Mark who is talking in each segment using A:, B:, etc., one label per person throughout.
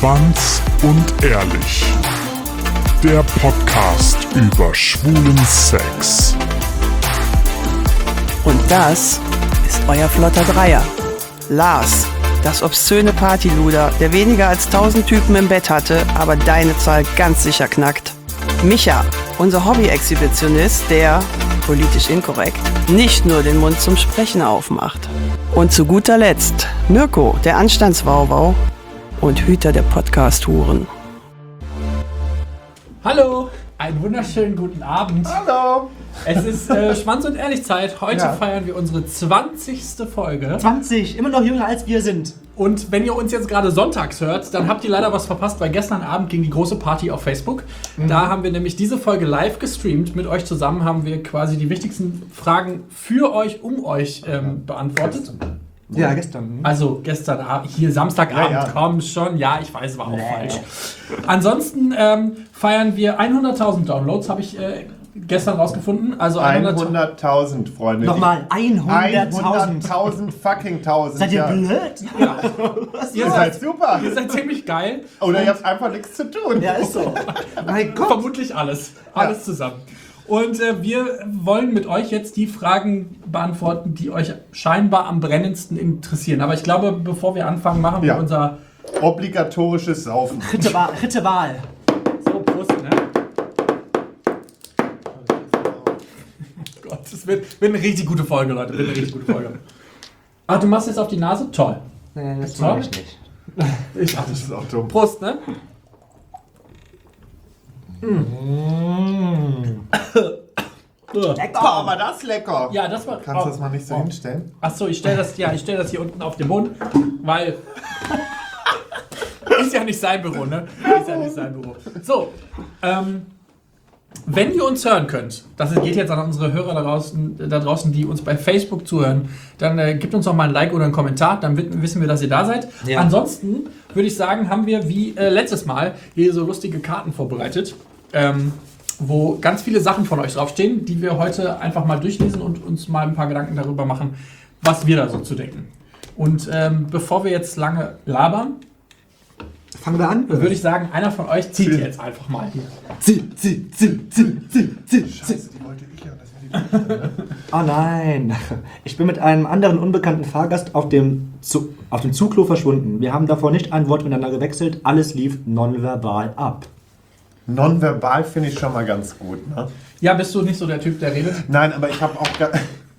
A: Schwanz und Ehrlich. Der Podcast über schwulen Sex.
B: Und das ist euer flotter Dreier. Lars, das obszöne Partyluder, der weniger als 1000 Typen im Bett hatte, aber deine Zahl ganz sicher knackt. Micha, unser Hobby-Exhibitionist, der, politisch inkorrekt, nicht nur den Mund zum Sprechen aufmacht. Und zu guter Letzt Mirko, der Anstandswauwau und Hüter der Podcast-Huren.
C: Hallo, einen wunderschönen guten Abend.
D: Hallo!
C: Es ist Schwanz und Ehrlich Zeit. Heute feiern wir unsere 20. Folge.
D: 20, immer noch jünger als wir sind.
C: Und wenn ihr uns jetzt gerade sonntags hört, dann habt ihr leider was verpasst, weil gestern Abend ging die große Party auf Facebook. Da haben wir nämlich diese Folge live gestreamt. Mit euch zusammen haben wir quasi die wichtigsten Fragen für euch, um euch beantwortet.
D: Ja, gestern.
C: Also gestern Abend, hier Samstagabend,
D: Ja.
C: komm schon. Ja, ich weiß, war auch falsch. Ansonsten feiern wir 100.000 Downloads, habe ich gestern rausgefunden. Also
E: 100.000, Freunde.
D: Nochmal 100.000.
E: 100.000 fucking 1000.
D: Seid ihr
E: ja.
D: blöd?
C: Ja.
E: Ihr seid super.
C: Ihr seid ziemlich geil.
E: Oder ihr habt einfach nichts zu tun.
D: Ja, ist so. Mein Gott.
C: Vermutlich alles. Alles zusammen. Und wir wollen mit euch jetzt die Fragen beantworten, die euch scheinbar am brennendsten interessieren. Aber ich glaube, bevor wir anfangen, machen wir unser
E: Obligatorisches Saufen.
D: Dritte Wahl.
C: So, Prost, ne? Gott, das wird eine richtig gute Folge, Leute. Wird eine richtig gute Folge. Ah, du machst jetzt auf die Nase? Toll.
D: Nee, das
C: tue
D: ich nicht.
E: Ach, das ist auch dumm.
C: Prost, ne?
D: Lecker.
E: Aber das ist lecker.
C: Ja, das war...
E: Kannst du das mal nicht so hinstellen?
C: Achso, ich stell das hier unten auf den Mund, weil... ist ja nicht sein Büro, ne? Ist ja nicht sein Büro. So, wenn ihr uns hören könnt, das geht jetzt an unsere Hörer da draußen, die uns bei Facebook zuhören, dann gebt uns doch mal ein Like oder einen Kommentar, dann wissen wir, dass ihr da seid.
D: Ja.
C: Ansonsten würde ich sagen, haben wir wie letztes Mal hier so lustige Karten vorbereitet, wo ganz viele Sachen von euch draufstehen, die wir heute einfach mal durchlesen und uns mal ein paar Gedanken darüber machen, was wir da so zu denken. Und bevor wir jetzt lange labern,
D: Fangen wir an.
C: würde ich sagen, einer von euch zieht jetzt einfach mal hier.
D: Zieh.
E: Scheiße, die wollte ich ja. Das war die Beste, ne?
D: Oh nein. Ich bin mit einem anderen unbekannten Fahrgast auf dem Zugklo verschwunden. Wir haben davor nicht ein Wort miteinander gewechselt. Alles lief nonverbal ab.
E: Nonverbal finde ich schon mal ganz gut, ne?
C: Ja, bist du nicht so der Typ, der redet?
E: Nein, aber ich habe auch gar...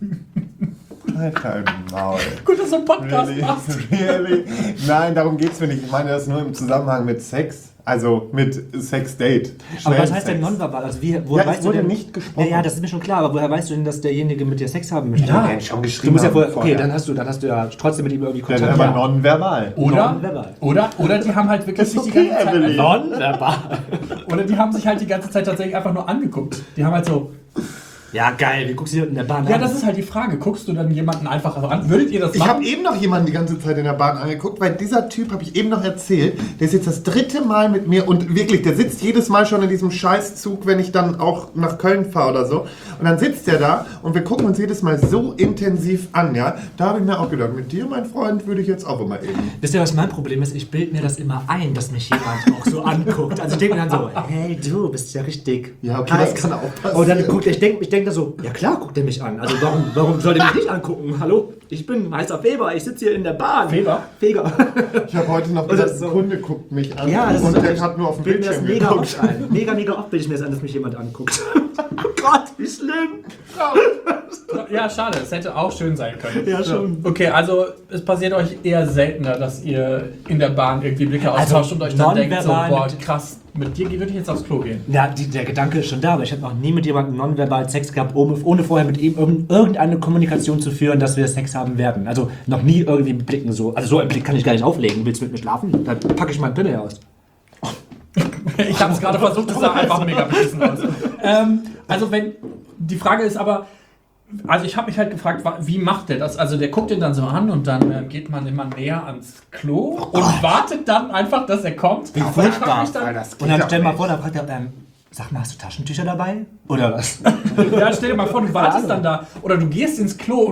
E: Alter, Maul.
C: Gut, dass du einen Podcast
E: Really?
C: machst.
E: Really? Nein, darum geht's mir nicht. Ich meine das nur im Zusammenhang mit Sex. Also mit Sex-Date.
D: Aber was heißt
E: Sex.
D: denn nonverbal? Also woher
E: Ja,
D: weißt
E: es
D: du
E: wurde
D: denn,
E: nicht gesprochen.
D: Ja, das ist mir schon klar, aber woher weißt du denn, dass derjenige mit dir Sex haben möchte?
E: Ja, schon geschrieben
D: Du musst ja
E: haben
D: vorher,
E: vorher.
D: okay, dann hast du ja trotzdem mit ihm irgendwie
E: Ja,
D: Kontakt.
E: dann aber nonverbal.
C: Oder die haben halt wirklich
E: Ist
C: sich
E: okay,
C: die ganze Zeit
E: Evelyn.
D: Nonverbal.
C: oder die haben sich halt die ganze Zeit tatsächlich einfach nur angeguckt. Die haben halt so,
D: Ja, geil, wie guckst du dir in der Bahn
C: ja,
D: an?
C: das ist halt die Frage. Guckst du dann jemanden einfach an? Würdet ihr das
E: Ich habe
C: machen?
E: eben noch jemanden die ganze Zeit in der Bahn angeguckt, weil dieser Typ, habe ich eben noch erzählt, der ist jetzt das 3. Mal mit mir und wirklich, der sitzt jedes Mal schon in diesem Scheißzug, wenn ich dann auch nach Köln fahre oder so. Und dann sitzt der da und wir gucken uns jedes Mal so intensiv an, ja. Da habe ich mir auch gedacht, mit dir, mein Freund, würde ich jetzt auch immer eben.
D: Wisst ihr, was mein Problem ist? Ich bilde mir das immer ein, dass mich jemand auch so anguckt. Also ich denke mir dann so, hey, du bist ja richtig.
E: Ja, okay, das kann auch passieren.
D: Und dann guckt ich denk da so, ja klar guckt er mich an. Also warum soll er mich nicht angucken? Hallo, ich bin heißer Feber, ich sitze hier in der Bahn.
C: Feber?
D: Feger.
E: Ich habe heute noch
D: Und
E: gesagt,
D: das so-
E: ein Kunde guckt mich an
D: Ja, das
E: und
D: ist
E: der hat nur auf dem
D: bilde mir das
E: Bildschirm
D: mega
E: geguckt.
D: oft ein. Mega oft bilde ich mir das ein, dass mich jemand anguckt. Oh Gott, wie schlimm.
C: Ja, schade. Es hätte auch schön sein können.
D: Ja, schon.
C: Okay, also es passiert euch eher seltener, dass ihr in der Bahn irgendwie Blicke
D: Also
C: austauscht und euch dann denkt, so,
D: nonverbal
C: boah,
D: mit-
C: krass, mit dir würde ich jetzt aufs Klo gehen.
D: Ja, der Gedanke ist schon da, aber ich habe noch nie mit jemandem nonverbal Sex gehabt, ohne vorher mit ihm irgendeine Kommunikation zu führen, dass wir Sex haben werden. Also noch nie irgendwie mit Blicken so. Also so einen Blick kann ich gar nicht auflegen. Willst du mit mir schlafen? Dann packe ich meinen Pimmel aus.
C: Ich habe es gerade versucht, das sah einfach mega beschissen aus. Also wenn, die Frage ist aber, also ich habe mich halt gefragt, wie macht der das? Also der guckt ihn dann so an und dann geht man immer näher ans Klo und wartet dann einfach, dass er kommt.
D: Wie
C: Aber ich frag
D: furchtbar.
C: mich dann,
E: Das geht
D: Und dann
E: doch
D: stell mal
E: nicht.
D: vor, dann fragt er, sag mal, hast du Taschentücher dabei? Oder was?
C: ja, stell dir mal vor, du wartest dann da oder du gehst ins Klo und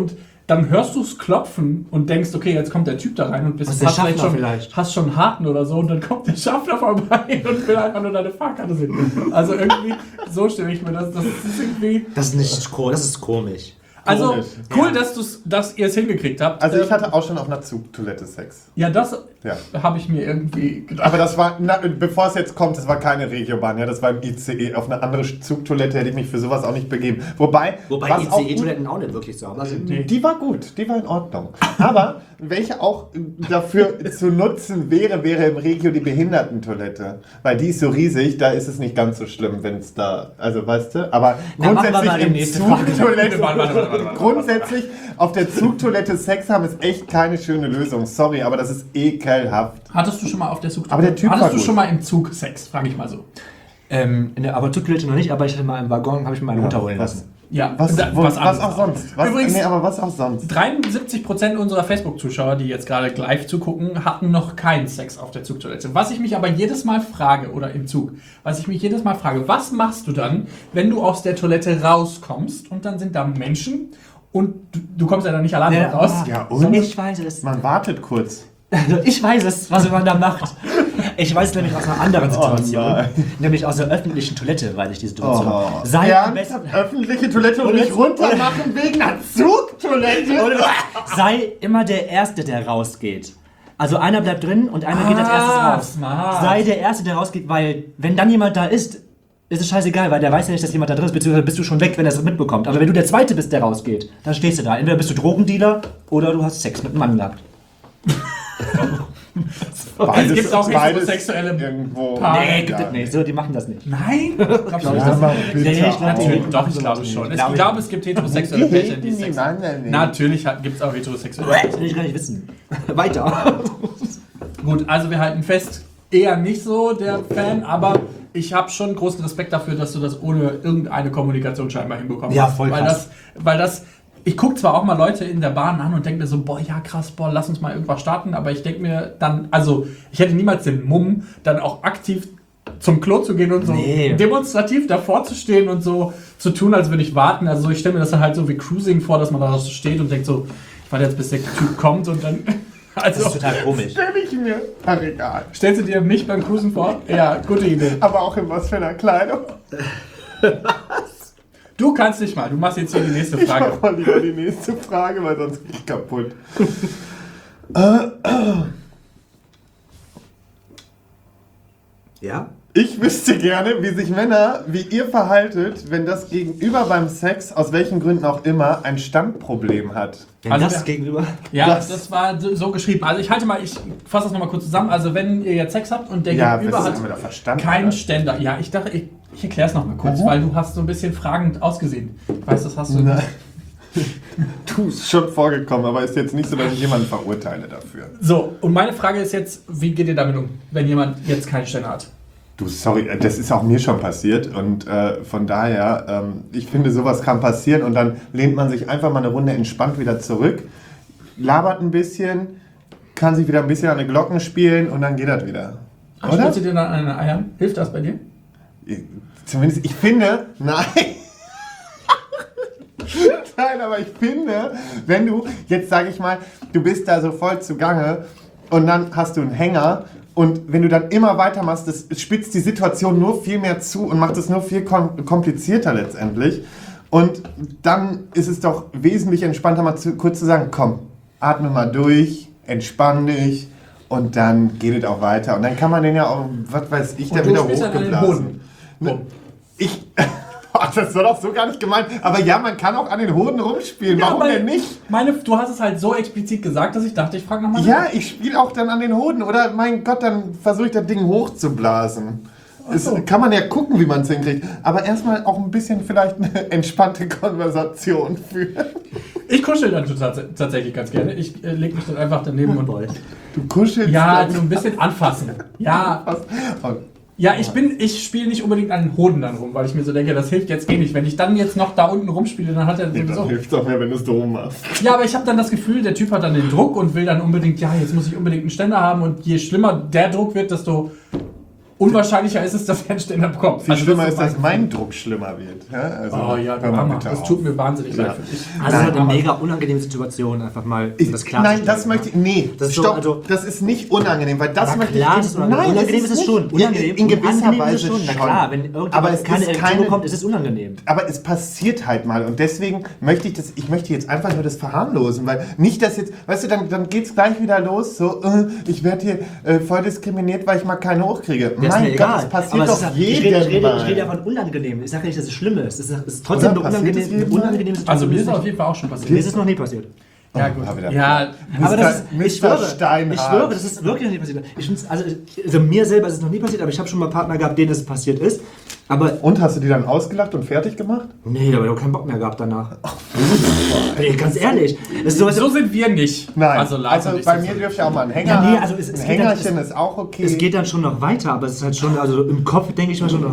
C: dann hörst du es klopfen und denkst, okay, jetzt kommt der Typ da rein und bist
D: Was, der
C: hast
D: Schaffner
C: schon,
D: vielleicht?
C: hast schon Harten oder so und dann kommt der Schaffner vorbei und will einfach nur deine Fahrkarte sehen. Also irgendwie, so stelle ich mir das ist irgendwie...
D: Das ist nicht cool, das ist komisch.
C: Also
E: Komisch.
C: cool, dass ihr es hingekriegt habt.
E: Also ich hatte auch schon auf einer Zugtoilette Sex.
C: Ja, das
E: Ja.
C: habe ich mir irgendwie gedacht.
E: Aber das war, bevor es jetzt kommt, das war keine Regiobahn, ja, das war im ICE. Auf eine andere Zugtoilette hätte ich mich für sowas auch nicht begeben. Wobei was auch gut-
D: ICE-Toiletten auch nicht wirklich so haben. Also,
E: Die war gut, die war in Ordnung. Aber welche auch dafür zu nutzen wäre im Regio die Behindertentoilette. Weil die ist so riesig, da ist es nicht ganz so schlimm, wenn es da, also weißt du, aber
D: Na, machen wir mal
E: grundsätzlich
D: die
E: im
D: nächste Frage.
E: Zugtoilette,
C: Warte.
E: grundsätzlich auf der Zugtoilette Sex haben ist echt keine schöne Lösung. Sorry, aber das ist ekelhaft.
C: Hattest du schon mal auf der Zugtoilette?
E: Aber der Typ war
C: Hattest du
E: gut.
C: schon mal im Zug Sex? Frage ich mal so.
D: aber Zugtoilette noch nicht, aber ich hatte mal im Waggon, habe ich mir eine runterholen
E: was?
D: lassen.
C: Ja,
E: Was
C: anderes.
E: auch sonst?
C: Übrigens,
E: aber was auch sonst?
C: 73% unserer Facebook-Zuschauer, die jetzt gerade live zugucken, hatten noch keinen Sex auf der Zugtoilette. Was ich mich aber jedes Mal frage, oder im Zug, was machst du dann, wenn du aus der Toilette rauskommst und dann sind da Menschen und du kommst ja dann nicht alleine raus?
E: Ja, und?
D: Ich weiß es.
E: Man wartet kurz.
D: Ich weiß es, was man da macht. Ich weiß es nämlich aus einer anderen Situation.
E: nein.
D: Nämlich aus der öffentlichen Toilette, weiß ich die Situation.
E: Oh.
D: Sei am
E: Ernsthaft?
D: besten.
E: Öffentliche Toilette und nicht runtermachen wegen einer Zugtoilette?
D: Sei immer der Erste, der rausgeht. Also einer bleibt drin und einer geht als erstes raus.
C: smart.
D: Sei der Erste, der rausgeht, weil wenn dann jemand da ist es scheißegal, weil der weiß ja nicht, dass jemand da drin ist, beziehungsweise bist du schon weg, wenn er es mitbekommt. Aber wenn du der Zweite bist, der rausgeht, dann stehst du da. Entweder bist du Drogendealer oder du hast Sex mit einem Mann gehabt.
C: Es gibt auch
E: beides
C: heterosexuelle
E: irgendwo.
C: Paare.
D: Nee, gibt es nicht. So, die machen das nicht.
C: Nein? Glaubst du nicht,
E: Ja,
C: dass-
E: mal bitte
D: Nee, ich
E: auf.
D: glaub,
C: Natürlich,
D: die
C: doch,
D: machen
C: ich glaube
D: sowas
C: schon.
D: nicht.
C: Ich glaube, es gibt heterosexuelle Pärchen, die Sex haben.
E: Nein.
C: Natürlich gibt es auch heterosexuelle
D: Das
C: Pärchen.
D: will ich gar nicht wissen. Weiter.
C: Gut, also wir halten fest, eher nicht so der Fan, aber ich habe schon großen Respekt dafür, dass du das ohne irgendeine Kommunikation scheinbar hinbekommen
D: Ja,
C: hast.
D: voll krass.
C: Weil das ich gucke zwar auch mal Leute in der Bahn an und denke mir so, boah, ja krass, boah, lass uns mal irgendwas starten, aber ich denke mir dann, also ich hätte niemals den Mumm, dann auch aktiv zum Klo zu gehen und so demonstrativ davor zu stehen und so zu tun, als würde ich warten. Also ich stelle mir das dann halt so wie Cruising vor, dass man da so steht und denkt so, ich warte jetzt, bis der Typ kommt und dann... Also,
D: Das ist total komisch.
E: Stell ich mir. Ach, egal.
C: stellst du dir mich beim Cruisen vor? Ja, gute Idee.
E: Aber auch in was für einer Kleidung.
C: Du kannst nicht mal, du machst jetzt hier die nächste
E: Ich
C: Frage.
E: mach mal lieber die nächste Frage, weil sonst bin ich kaputt.
D: Ja?
E: Ich wüsste gerne, wie sich Männer wie ihr verhaltet, wenn das Gegenüber beim Sex, aus welchen Gründen auch immer, ein Standproblem hat.
D: Wenn
C: Also
D: das
C: der-
D: gegenüber...
C: Ja,
E: Das-
C: das war so geschrieben. Also ich fasse das nochmal kurz zusammen. Also wenn ihr jetzt Sex habt und der
E: Ja,
C: Gegenüber
E: das
C: hat
E: haben wir doch verstanden.
C: keinen
E: oder?
C: Ständer. Ja, ich dachte, ich erkläre es nochmal kurz, weil du hast so ein bisschen fragend ausgesehen. Ich weiß, das hast du...
E: Nein. Du, ist schon vorgekommen, aber ist jetzt nicht so, dass ich jemanden verurteile dafür.
C: So, und meine Frage ist jetzt, wie geht ihr damit um, wenn jemand jetzt keinen Ständer hat?
E: Du, sorry, das ist auch mir schon passiert und von daher, ich finde, sowas kann passieren und dann lehnt man sich einfach mal eine Runde entspannt wieder zurück, labert ein bisschen, kann sich wieder ein bisschen an den Glocken spielen und dann geht das wieder.
C: Ach,
E: Oder?
C: spritzt ihr dir dann an den Eiern? Hilft das bei dir?
E: Zumindest, ich finde, nein. Nein, aber ich finde, wenn du, jetzt sage ich mal, du bist da so voll zugange und dann hast du einen Hänger und wenn du dann immer weitermachst, das spitzt die Situation nur viel mehr zu und macht es nur viel komplizierter letztendlich. Und dann ist es doch wesentlich entspannter, mal kurz zu sagen, komm, atme mal durch, entspann dich und dann geht es auch weiter. Und dann kann man den ja auch, was weiß ich, da
C: Und du
E: wieder
C: spielst dann an den
E: hochgeblasen.
C: Hoden.
E: Ne, ich... Das war doch so gar nicht gemeint. Aber ja, man kann auch an den Hoden rumspielen.
C: Ja,
E: Warum
C: weil-
E: denn nicht?
C: Du hast es halt so explizit gesagt, dass ich dachte, ich frage nochmal.
E: Ja, ich spiele auch dann an den Hoden. Oder mein Gott, dann versuche ich das Ding hochzublasen. Das kann man ja gucken, wie man es hinkriegt. Aber erstmal auch ein bisschen vielleicht eine entspannte Konversation führen.
C: Ich kuschel dann tatsächlich ganz gerne. Ich lege mich dann einfach daneben und
E: Du kuschelst
C: ja,
E: dann.
C: so ein bisschen anfassen. Ja,
E: Oh,
C: ja, ich spiele nicht unbedingt an den Hoden dann rum, weil ich mir so denke, das hilft jetzt eh nicht. Wenn ich dann jetzt noch da unten rumspiele, dann hat er
E: nee, dann
C: sowieso...
E: hilft es auch mehr, wenn du es drum machst.
C: Ja, aber ich habe dann das Gefühl, der Typ hat dann den Druck und will dann unbedingt, ja, jetzt muss ich unbedingt einen Ständer haben und je schlimmer der Druck wird, desto unwahrscheinlicher ist es, dass er einen Ständer bekommt.
E: Viel schlimmer
C: das
E: ist, dass mein Druck schlimmer wird. Ja? Also,
C: Oh ja,
E: hör mal
C: Mama,
E: bitte
C: das
E: auf.
C: tut mir wahnsinnig leid
E: Ja.
C: für dich.
D: Also es ist halt eine mega unangenehme Situation, einfach mal das klar
E: Nein, das möchte ich. Nee,
D: Das ist so,
E: stopp.
D: also-
E: das ist nicht unangenehm, weil das
D: Aber
E: möchte
D: klar,
E: ich.
D: ist es unangenehm. Unangenehm ist es
E: nicht.
D: schon. Unangenehm,
E: In gewisser
D: unangenehm ist
E: Weise
D: es schon. Na
E: schon.
D: klar, wenn irgendjemand
E: Aber es
D: keine
E: ist
D: Erektion
E: keine.
D: bekommt, ist es unangenehm.
E: Aber es passiert halt mal und deswegen möchte ich möchte jetzt einfach nur das verharmlosen, weil nicht, dass jetzt, weißt du, dann geht's gleich wieder los, so, ich werde hier voll diskriminiert, weil ich mal keine hochkriege.
D: Das ist mir
E: Mein Gott,
D: egal.
E: das passiert
D: Aber es
E: doch
D: ist,
E: jedem
D: ich rede
E: mal.
D: ja von unangenehm. Ich sage ja nicht, dass es schlimm ist. Es ist trotzdem
E: Oder?
D: eine
E: Passiert es jedem mal?
D: unangenehme Situation.
C: Also mir ist es auf jeden Fall auch schon
D: Mir
C: passiert.
D: ist es noch nie passiert.
C: Ja, gut.
E: Ah, wieder.
C: Ja,
D: Aber das ist,
E: Mr.
D: ich schwöre,
E: Steinhardt.
D: das ist wirklich noch nie passiert. Ich find's, also mir selber ist es noch nie passiert, aber ich habe schon mal Partner gehabt, denen es passiert ist. Aber
E: Und hast du die dann ausgelacht und fertig gemacht?
D: nee, aber ich habe keinen Bock mehr gehabt danach. Ey, ganz ehrlich. Das ist sowas,
C: so sind wir nicht.
E: Nein.
C: Also, Lars und ich
E: bei
C: sind
E: mir
C: so.
E: dürfte auch mal ein Hänger
D: Ja, nee,
E: haben.
D: also es
E: ein
D: geht
E: Hängerchen
D: dann-
E: ist auch okay.
D: es geht dann schon noch weiter, aber es ist halt schon, also im Kopf denke ich mal schon,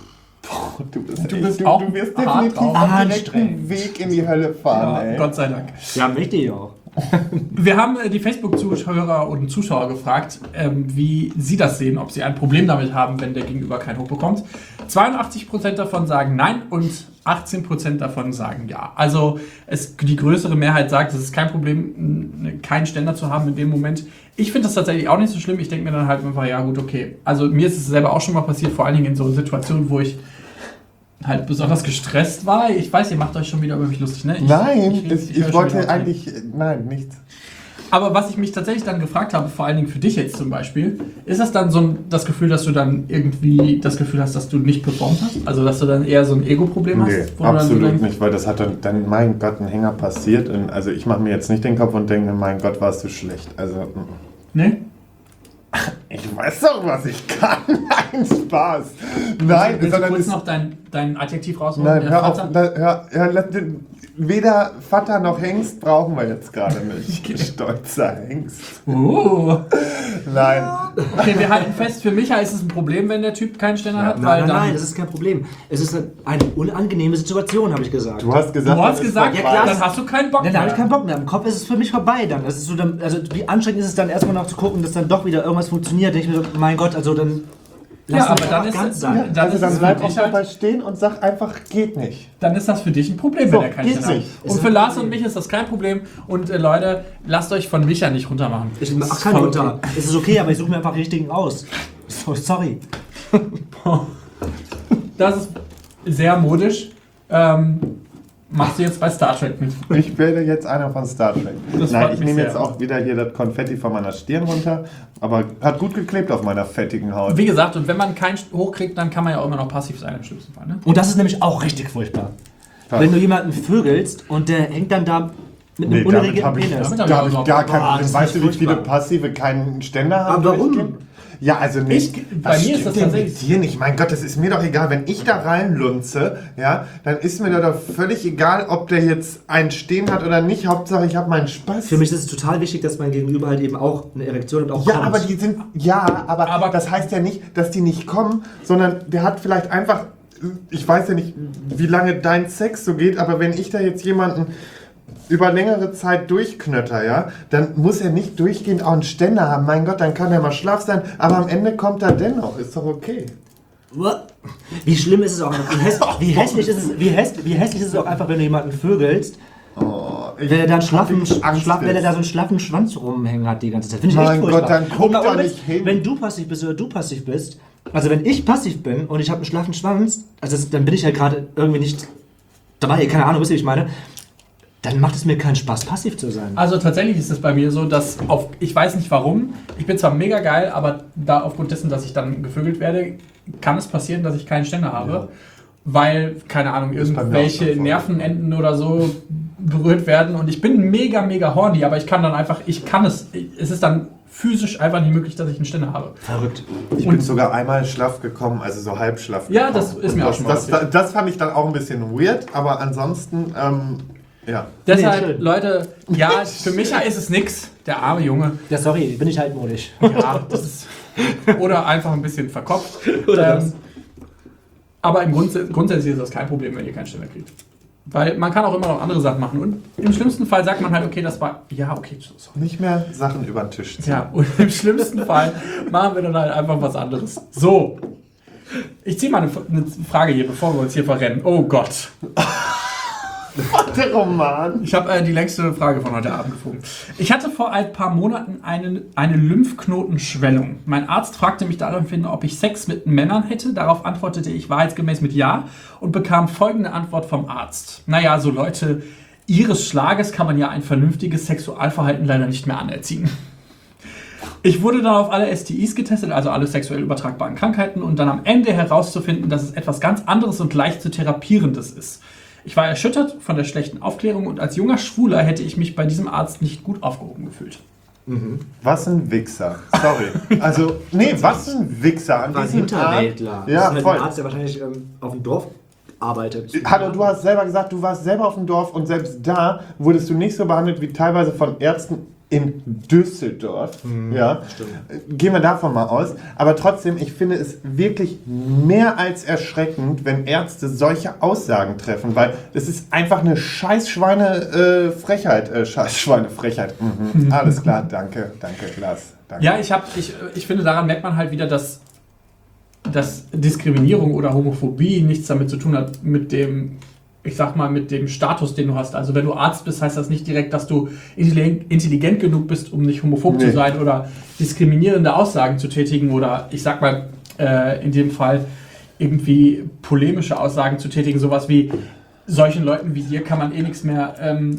E: Du
C: bist auch
E: du wirst
C: hart
E: definitiv
C: drauf.
E: am direkten
D: Anstrengend.
E: Weg in die Hölle fahren,
C: Ja,
E: ey.
C: Gott sei Dank.
D: ja, möchte ich auch.
C: Wir haben die Facebook-Zuhörer und Zuschauer gefragt, wie sie das sehen, ob sie ein Problem damit haben, wenn der Gegenüber kein Hoch bekommt. 82% davon sagen nein und 18% davon sagen ja. Also die größere Mehrheit sagt, es ist kein Problem, keinen Ständer zu haben in dem Moment. Ich finde das tatsächlich auch nicht so schlimm. Ich denke mir dann halt einfach, ja gut, okay. Also mir ist es selber auch schon mal passiert, vor allen Dingen in so Situationen, wo ich halt besonders gestresst war. Ich weiß, ihr macht euch schon wieder über mich lustig, ne?
E: Nein,
C: höre
E: ich
C: schon wieder
E: wollte
C: auf.
E: eigentlich. Nein, nichts.
C: Aber was ich mich tatsächlich dann gefragt habe, vor allen Dingen für dich jetzt zum Beispiel, ist das dann so das Gefühl, dass du dann irgendwie das Gefühl hast, dass du nicht performt hast? Also dass du dann eher so ein Ego-Problem hast?
E: Nee,
C: wo du dann so
E: absolut
C: denkst,
E: nicht, weil das hat dann, mein Gott, ein Hänger passiert. Und also ich mache mir jetzt nicht den Kopf und denke, mein Gott, warst du schlecht. Also,
C: Ne?
E: ich weiß doch, was ich kann. Nein, Spaß. Nein,
C: Willst du
E: sondern
C: kurz
E: es,
C: noch dein Adjektiv rausholen?
E: nein,
C: Der
E: hör auf.
C: Vater?
E: Weder Vater noch Hengst brauchen wir jetzt gerade nicht. Stolzer Hengst. Nein.
C: Okay, wir halten fest, für Micha ist es ein Problem, wenn der Typ keinen Ständer hat.
D: Nein,
C: dann,
D: nein, das ist kein Problem. Es ist eine unangenehme Situation, habe ich gesagt.
E: Du hast gesagt,
C: Du hast
E: das ist
C: gesagt,
E: vorbei.
D: ja,
C: dann hast du keinen Bock
D: Dann habe ich
C: mehr.
D: keinen Bock mehr. Im Kopf ist es für mich vorbei dann. Das ist so dann, also wie anstrengend ist es dann erstmal noch zu gucken, dass dann doch wieder irgendwas funktioniert. Denke ich mir so, mein Gott, also dann
C: Ja, aber
D: wir
C: dann
D: doch
C: ist
D: ganz
C: es-
D: sein.
C: dann
E: Also
C: ist
E: dann
C: es
E: bleib
C: für
E: auch
C: dich halt-
E: dabei stehen und sag einfach, geht nicht.
C: Dann ist das für dich ein Problem,
E: So,
C: wenn er keinen
E: geht's
C: Ständer hat.
E: nicht.
C: Und für Lars und mich ist das kein Problem. Und Leute, lasst euch von Micha nicht runtermachen.
D: Ich mach keinen
C: Voll
D: runter. Es ist okay, aber ich suche mir einfach richtigen aus. So, sorry.
C: Das ist sehr modisch. Machst du jetzt bei Star Trek mit?
E: Ich werde jetzt einer von Star Trek.
C: Das
E: Nein,
C: freut
E: ich
C: mich
E: nehme
C: sehr.
E: jetzt auch wieder hier das Konfetti von meiner Stirn runter, aber hat gut geklebt auf meiner fettigen Haut.
C: Wie gesagt, und wenn man keinen hochkriegt, dann kann man ja auch immer noch passiv sein im schlimmsten Fall. Ne?
D: Und das ist nämlich auch richtig furchtbar. Wenn du jemanden vögelst und der hängt dann da mit einem
E: Nee, damit
D: unerregierten
E: habe ich,
D: Penis.
C: Damit hab
E: da hab ich gar
D: Boah,
E: kein
D: das
E: Problem.
D: ist
E: Weißt du, wie viele
D: furchtbar.
E: Passive keinen Ständer haben?
D: Aber warum?
E: durchgehend? Ja, also nicht.
C: Bei mir ist das tatsächlich-
E: Hier nicht. Mein Gott, das ist mir doch egal. Wenn ich da reinlunze, ja, dann ist mir doch völlig egal, ob der jetzt einen stehen hat oder nicht. Hauptsache, ich habe meinen Spaß.
D: Für mich ist es total wichtig, dass mein Gegenüber halt eben auch eine Erektion und auch
E: Ja,
D: kommt.
E: aber die sind. Ja, aber
C: Aber-
E: das heißt ja nicht, dass die nicht kommen, sondern der hat vielleicht einfach. Ich weiß ja nicht, wie lange dein Sex so geht, aber wenn ich da jetzt jemanden über längere Zeit durchknötter, ja, dann muss er nicht durchgehend auch einen Ständer haben. Mein Gott, dann kann er mal schlaff sein, aber am Ende kommt er dennoch. Ist doch okay.
D: Wie schlimm ist es auch? Wie hässlich ist es? Wie hässlich ist es auch einfach, wenn du jemanden vögelst, wenn er da einen schlaffen, wenn er da so einen schlaffen Schwanz rumhängen hat die ganze Zeit. Finde ich
E: Mein
D: echt
E: Gott,
D: furchtbar.
E: dann guck
D: Und mal
E: da
D: ohne
E: nicht
D: Witz,
E: hin.
D: Wenn du passiv bist oder du passiv bist, also wenn ich passiv bin und ich habe einen schlaffen Schwanz, also dann bin ich ja gerade irgendwie nicht dabei, keine Ahnung, wisst ihr, wie ich meine, dann macht es mir keinen Spaß, passiv zu sein.
C: Also tatsächlich ist es bei mir so, dass ich weiß nicht warum, ich bin zwar mega geil, aber da aufgrund dessen, dass ich dann gevögelt werde, kann es passieren, dass ich keinen Ständer habe.
E: Ja.
C: Weil, keine Ahnung,
E: bei mir auch
C: irgendwelche
E: schon vorgekommen.
C: Nervenenden oder so berührt werden und ich bin mega, mega horny, aber es ist dann physisch einfach nicht möglich, dass ich einen Ständer habe.
D: Verrückt.
E: Ich bin sogar einmal schlaff gekommen, also so halb schlaff
C: Ja,
E: gekommen.
C: das ist mir auch schon mal passiert.
E: das fand ich dann auch ein bisschen weird, aber ansonsten, ja.
C: Deshalb,
D: schön.
C: Leute, ja, für Micha ist es nix, der arme Junge.
D: Ja, sorry, bin ich altmodisch.
C: Ja, das ist, oder einfach ein bisschen verkopft.
D: Oder das.
C: Aber im grundsätzlich ist das kein Problem, wenn ihr keinen Ständer kriegt. Weil man kann auch immer noch andere Sachen machen. Und im schlimmsten Fall sagt man halt, okay, das war... Ja, okay, sorry.
E: Nicht mehr Sachen über den Tisch ziehen.
C: Ja, und im schlimmsten Fall machen wir dann halt einfach was anderes. So. Ich ziehe mal eine Frage hier, bevor wir uns hier verrennen. Oh Gott.
E: Der Roman.
C: Ich habe die längste Frage von heute Abend gefunden. Ich hatte vor ein paar Monaten eine Lymphknotenschwellung. Mein Arzt fragte mich daraufhin, ob ich Sex mit Männern hätte. Darauf antwortete ich wahrheitsgemäß mit Ja und bekam folgende Antwort vom Arzt. Naja, so Leute ihres Schlages kann man ja ein vernünftiges Sexualverhalten leider nicht mehr anerziehen. Ich wurde dann auf alle STIs getestet, also alle sexuell übertragbaren Krankheiten, und dann am Ende herauszufinden, dass es etwas ganz anderes und leicht zu therapierendes ist. Ich war erschüttert von der schlechten Aufklärung und als junger Schwuler hätte ich mich bei diesem Arzt nicht gut aufgehoben gefühlt.
E: Was ein Wichser. Sorry. Also, nee, was ein Wichser. An
D: War ein
E: diesem
D: Hinterwäldler.
E: Arzt.
D: Das
E: Ja,
D: ist halt
E: voll.
D: ein Arzt, der wahrscheinlich auf dem Dorf arbeitet.
E: Hallo, du hast selber gesagt, du warst selber auf dem Dorf und selbst da wurdest du nicht so behandelt wie teilweise von Ärzten in Düsseldorf. Ja, gehen wir davon mal aus. Aber trotzdem, ich finde es wirklich mehr als erschreckend, wenn Ärzte solche Aussagen treffen, weil das ist einfach eine Scheißschweine-Frechheit. Scheißschweine-Frechheit. Alles klar, danke, Klaas. Danke.
C: Ja, ich finde, daran merkt man halt wieder, dass Diskriminierung oder Homophobie nichts damit zu tun hat mit dem, ich sag mal, mit dem Status, den du hast. Also wenn du Arzt bist, heißt das nicht direkt, dass du intelligent genug bist, um nicht homophob zu sein oder diskriminierende Aussagen zu tätigen oder, ich sag mal, in dem Fall irgendwie polemische Aussagen zu tätigen. Sowas wie, solchen Leuten wie dir kann man nichts mehr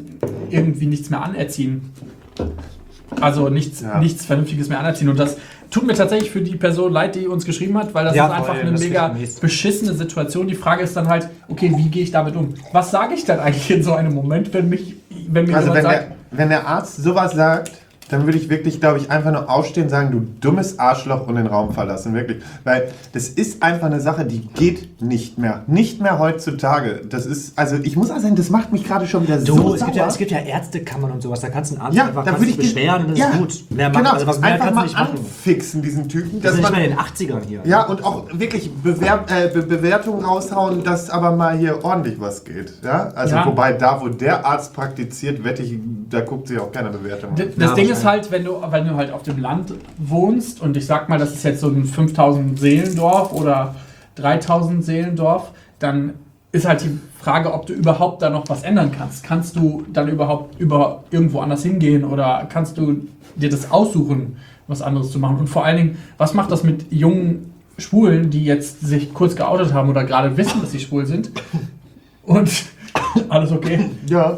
C: anerziehen. Also nichts Vernünftiges mehr anerziehen. Und das tut mir tatsächlich für die Person leid, die uns geschrieben hat, weil das ist einfach eine mega beschissene Situation. Die Frage ist dann halt, okay, wie gehe ich damit um? Was sage ich dann eigentlich in so einem Moment, wenn mir jemand sagt...
E: Wenn der Arzt sowas sagt, dann würde ich wirklich, glaube ich, einfach nur aufstehen und sagen, du dummes Arschloch, und den Raum verlassen, wirklich. Weil das ist einfach eine Sache, die geht nicht mehr. Nicht mehr heutzutage. Das ist, also ich muss auch sagen, das macht mich gerade schon wieder so sauer.
D: Es gibt ja Ärztekammern und sowas, da kannst du einen Arzt
E: Ja,
D: einfach
E: da würde ich
D: beschweren und das ist gut. Mehr
E: genau,
D: machen, also was mehr
E: einfach
D: kannst
E: mal
D: du nicht machen.
E: anfixen, diesen Typen.
D: Das ist
E: dass
D: nicht
E: man,
D: mehr in den 80ern hier.
E: ja, und auch wirklich Bewertungen raushauen, dass aber mal hier ordentlich was geht. Ja? Also wobei da, wo der Arzt praktiziert, wette ich, da guckt sich auch keine Bewertung an.
C: Das Ding ist halt, wenn du halt auf dem Land wohnst und ich sag mal, das ist jetzt so ein 5000 Seelendorf oder 3000 Seelendorf, dann ist halt die Frage, ob du überhaupt da noch was ändern kannst. Kannst du dann überhaupt irgendwo anders hingehen oder kannst du dir das aussuchen, was anderes zu machen? Und vor allen Dingen, was macht das mit jungen Schwulen, die jetzt sich kurz geoutet haben oder gerade wissen, dass sie schwul sind? Und alles okay?
E: Ja.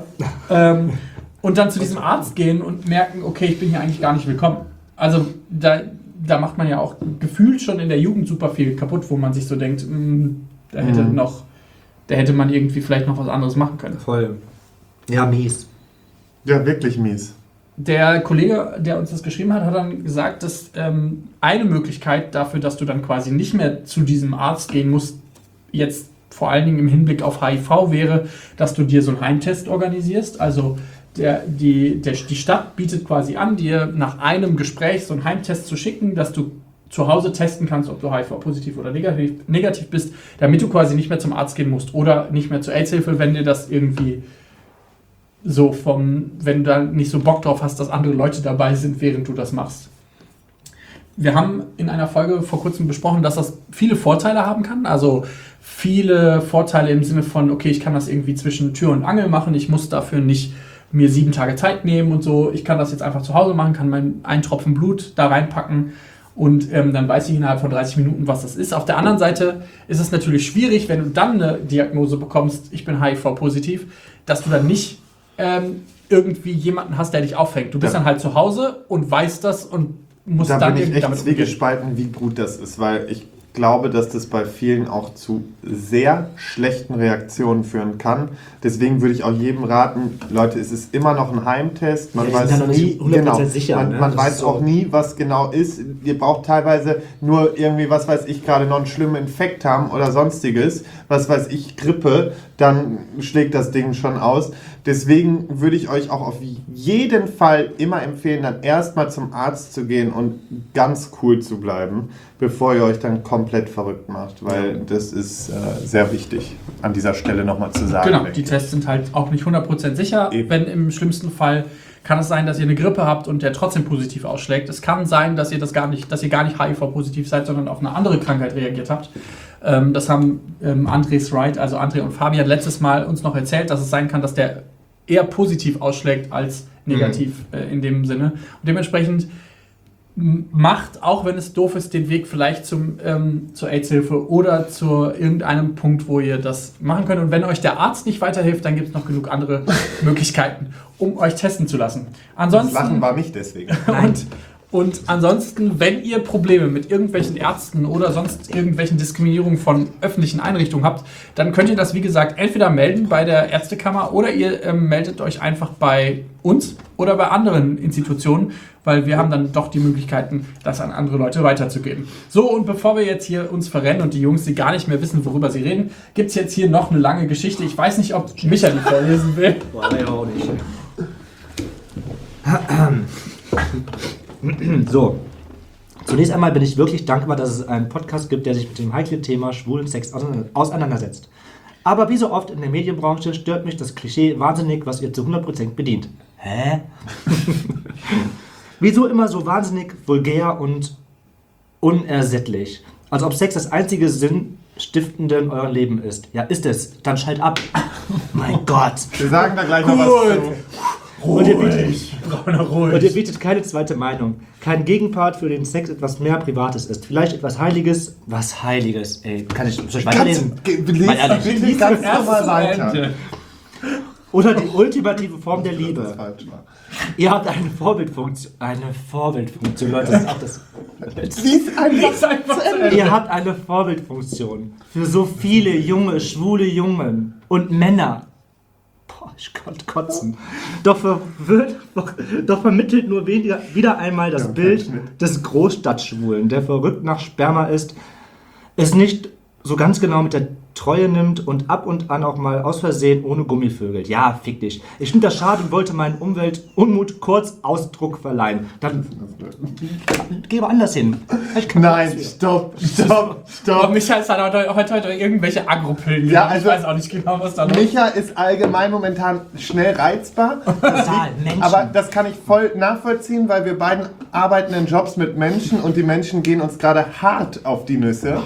C: Und dann zu diesem Arzt gehen und merken, okay, ich bin hier eigentlich gar nicht willkommen. Also da macht man ja auch gefühlt schon in der Jugend super viel kaputt, wo man sich so denkt, da hätte man irgendwie vielleicht noch was anderes machen können.
D: Voll. Ja, mies.
E: Ja, wirklich mies.
C: Der Kollege, der uns das geschrieben hat, hat dann gesagt, dass eine Möglichkeit dafür, dass du dann quasi nicht mehr zu diesem Arzt gehen musst, jetzt vor allen Dingen im Hinblick auf HIV wäre, dass du dir so einen Heimtest organisierst. Also die Stadt bietet quasi an, dir nach einem Gespräch so einen Heimtest zu schicken, dass du zu Hause testen kannst, ob du HIV-positiv oder negativ bist, damit du quasi nicht mehr zum Arzt gehen musst oder nicht mehr zur AIDS-Hilfe, wenn dir das irgendwie so wenn du da nicht so Bock drauf hast, dass andere Leute dabei sind, während du das machst. Wir haben in einer Folge vor kurzem besprochen, dass das viele Vorteile haben kann. Also viele Vorteile im Sinne von, okay, ich kann das irgendwie zwischen Tür und Angel machen, ich muss dafür nicht mir 7 Tage Zeit nehmen und so. Ich kann das jetzt einfach zu Hause machen, kann einen Tropfen Blut da reinpacken und dann weiß ich innerhalb von 30 Minuten, was das ist. Auf der anderen Seite ist es natürlich schwierig, wenn du dann eine Diagnose bekommst, ich bin HIV-positiv, dass du dann nicht irgendwie jemanden hast, der dich auffängt. Du bist dann halt zu Hause und weißt das und musst
E: da
C: dann
E: bin ich
C: damit
E: echt zwiegespalten, wie gut das ist, weil ich glaube, dass das bei vielen auch zu sehr schlechten Reaktionen führen kann. Deswegen würde ich auch jedem raten, Leute, es ist immer noch ein Heimtest. Man weiß
D: sind ja noch nie 100% sicher.
E: Man weiß auch nie, was genau ist. Ihr braucht teilweise nur irgendwie, was weiß ich, gerade noch einen schlimmen Infekt haben oder sonstiges. Was weiß ich, Grippe, dann schlägt das Ding schon aus. Deswegen würde ich euch auch auf jeden Fall immer empfehlen, dann erstmal zum Arzt zu gehen und ganz cool zu bleiben, bevor ihr euch dann komplett verrückt macht, weil das ist sehr wichtig, an dieser Stelle nochmal zu sagen.
C: Genau, die Tests sind halt auch nicht 100% sicher.
E: Eben.
C: Wenn im schlimmsten Fall kann es sein, dass ihr eine Grippe habt und der trotzdem positiv ausschlägt. Es kann sein, dass ihr gar nicht HIV-positiv seid, sondern auf eine andere Krankheit reagiert habt. Das haben André und Fabian letztes Mal uns noch erzählt, dass es sein kann, dass der eher positiv ausschlägt als negativ in dem Sinne. Und dementsprechend macht, auch wenn es doof ist, den Weg vielleicht zur AIDS-Hilfe oder zu irgendeinem Punkt, wo ihr das machen könnt. Und wenn euch der Arzt nicht weiterhilft, dann gibt es noch genug andere Möglichkeiten, um euch testen zu lassen. Ansonsten,
E: das Lachen war nicht deswegen.
C: Und ansonsten, wenn ihr Probleme mit irgendwelchen Ärzten oder sonst irgendwelchen Diskriminierungen von öffentlichen Einrichtungen habt, dann könnt ihr das, wie gesagt, entweder melden bei der Ärztekammer oder ihr meldet euch einfach bei uns oder bei anderen Institutionen, weil wir haben dann doch die Möglichkeiten, das an andere Leute weiterzugeben. So, und bevor wir jetzt hier uns verrennen und die Jungs, die gar nicht mehr wissen, worüber sie reden, gibt es jetzt hier noch eine lange Geschichte. Ich weiß nicht, ob Micha die vorlesen will.
D: Boah, nee, auch nicht. So, zunächst einmal bin ich wirklich dankbar, dass es einen Podcast gibt, der sich mit dem heiklen Thema schwulen Sex auseinandersetzt. Aber wie so oft in der Medienbranche stört mich das Klischee wahnsinnig, was ihr zu 100% bedient. Hä? Wieso immer so wahnsinnig vulgär und unersättlich? Als ob Sex das einzige Sinnstiftende in eurem Leben ist. Ja, ist es. Dann schalt ab. Mein Gott.
E: Wir sagen da gleich noch was zu.
D: Und ihr bietet keine zweite Meinung. Kein Gegenpart, für den Sex etwas mehr Privates ist. Vielleicht etwas Heiliges. Was Heiliges? Ey, soll ich weiterlesen? Mal ehrlich.
E: Lies ganz normal weiter.
D: Oder die ultimative Form der Liebe. Ihr habt eine Vorbildfunktion. Leute, das ist auch das.
E: Lies einfach zu Ende.
D: Ihr habt eine Vorbildfunktion für so viele junge, schwule Jungen und Männer. Boah, ich konnte kotzen. Doch vermittelt nur wieder einmal das Bild des Großstadtschwulen, der verrückt nach Sperma ist, es nicht so ganz genau mit der Treue nimmt und ab und an auch mal aus Versehen ohne Gummivögel. Ja, fick dich. Ich finde das schade und wollte meinen Umweltunmut kurz Ausdruck verleihen. Dann geh woanders hin.
E: Nein, stopp.
C: Aber Micha ist halt heute irgendwelche Agropillen.
E: Ja, also
C: ich weiß auch nicht genau, was da noch
E: Micha ist allgemein momentan schnell reizbar.
D: Menschen.
E: Aber das kann ich voll nachvollziehen, weil wir beiden arbeiten in Jobs mit Menschen und die Menschen gehen uns gerade hart auf die Nüsse.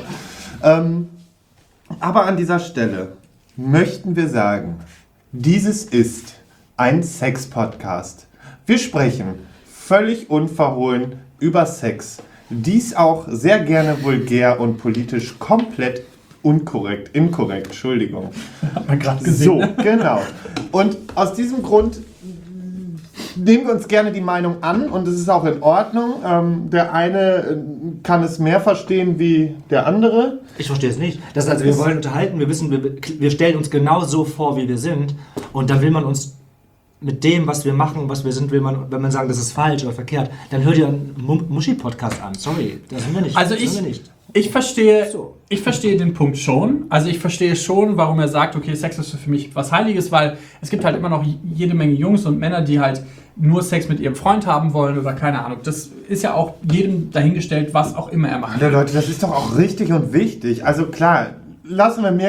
E: Aber an dieser Stelle möchten wir sagen, dieses ist ein Sex-Podcast. Wir sprechen völlig unverhohlen über Sex. Dies auch sehr gerne vulgär und politisch komplett inkorrekt, Entschuldigung.
C: hat man gerade gesehen.
E: So, genau. Und aus diesem Grund nehmen wir uns gerne die Meinung an und es ist auch in Ordnung. Der eine kann es mehr verstehen wie der andere.
D: Ich verstehe es nicht. Das ist also, wir wollen unterhalten, wir wissen, wir stellen uns genau so vor, wie wir sind. Und dann will man uns mit dem, was wir machen, was wir sind, wenn man sagen, das ist falsch oder verkehrt, dann hört ihr einen Muschi-Podcast an. Sorry, das sind wir nicht.
C: Also ich verstehe den Punkt schon. Also ich verstehe schon, warum er sagt, okay, Sex ist für mich was Heiliges, weil es gibt halt immer noch jede Menge Jungs und Männer, die halt nur Sex mit ihrem Freund haben wollen oder keine Ahnung. Das ist ja auch jedem dahingestellt, was auch immer er macht.
E: Ja, Leute, das ist doch auch richtig und wichtig. Also klar, lassen wir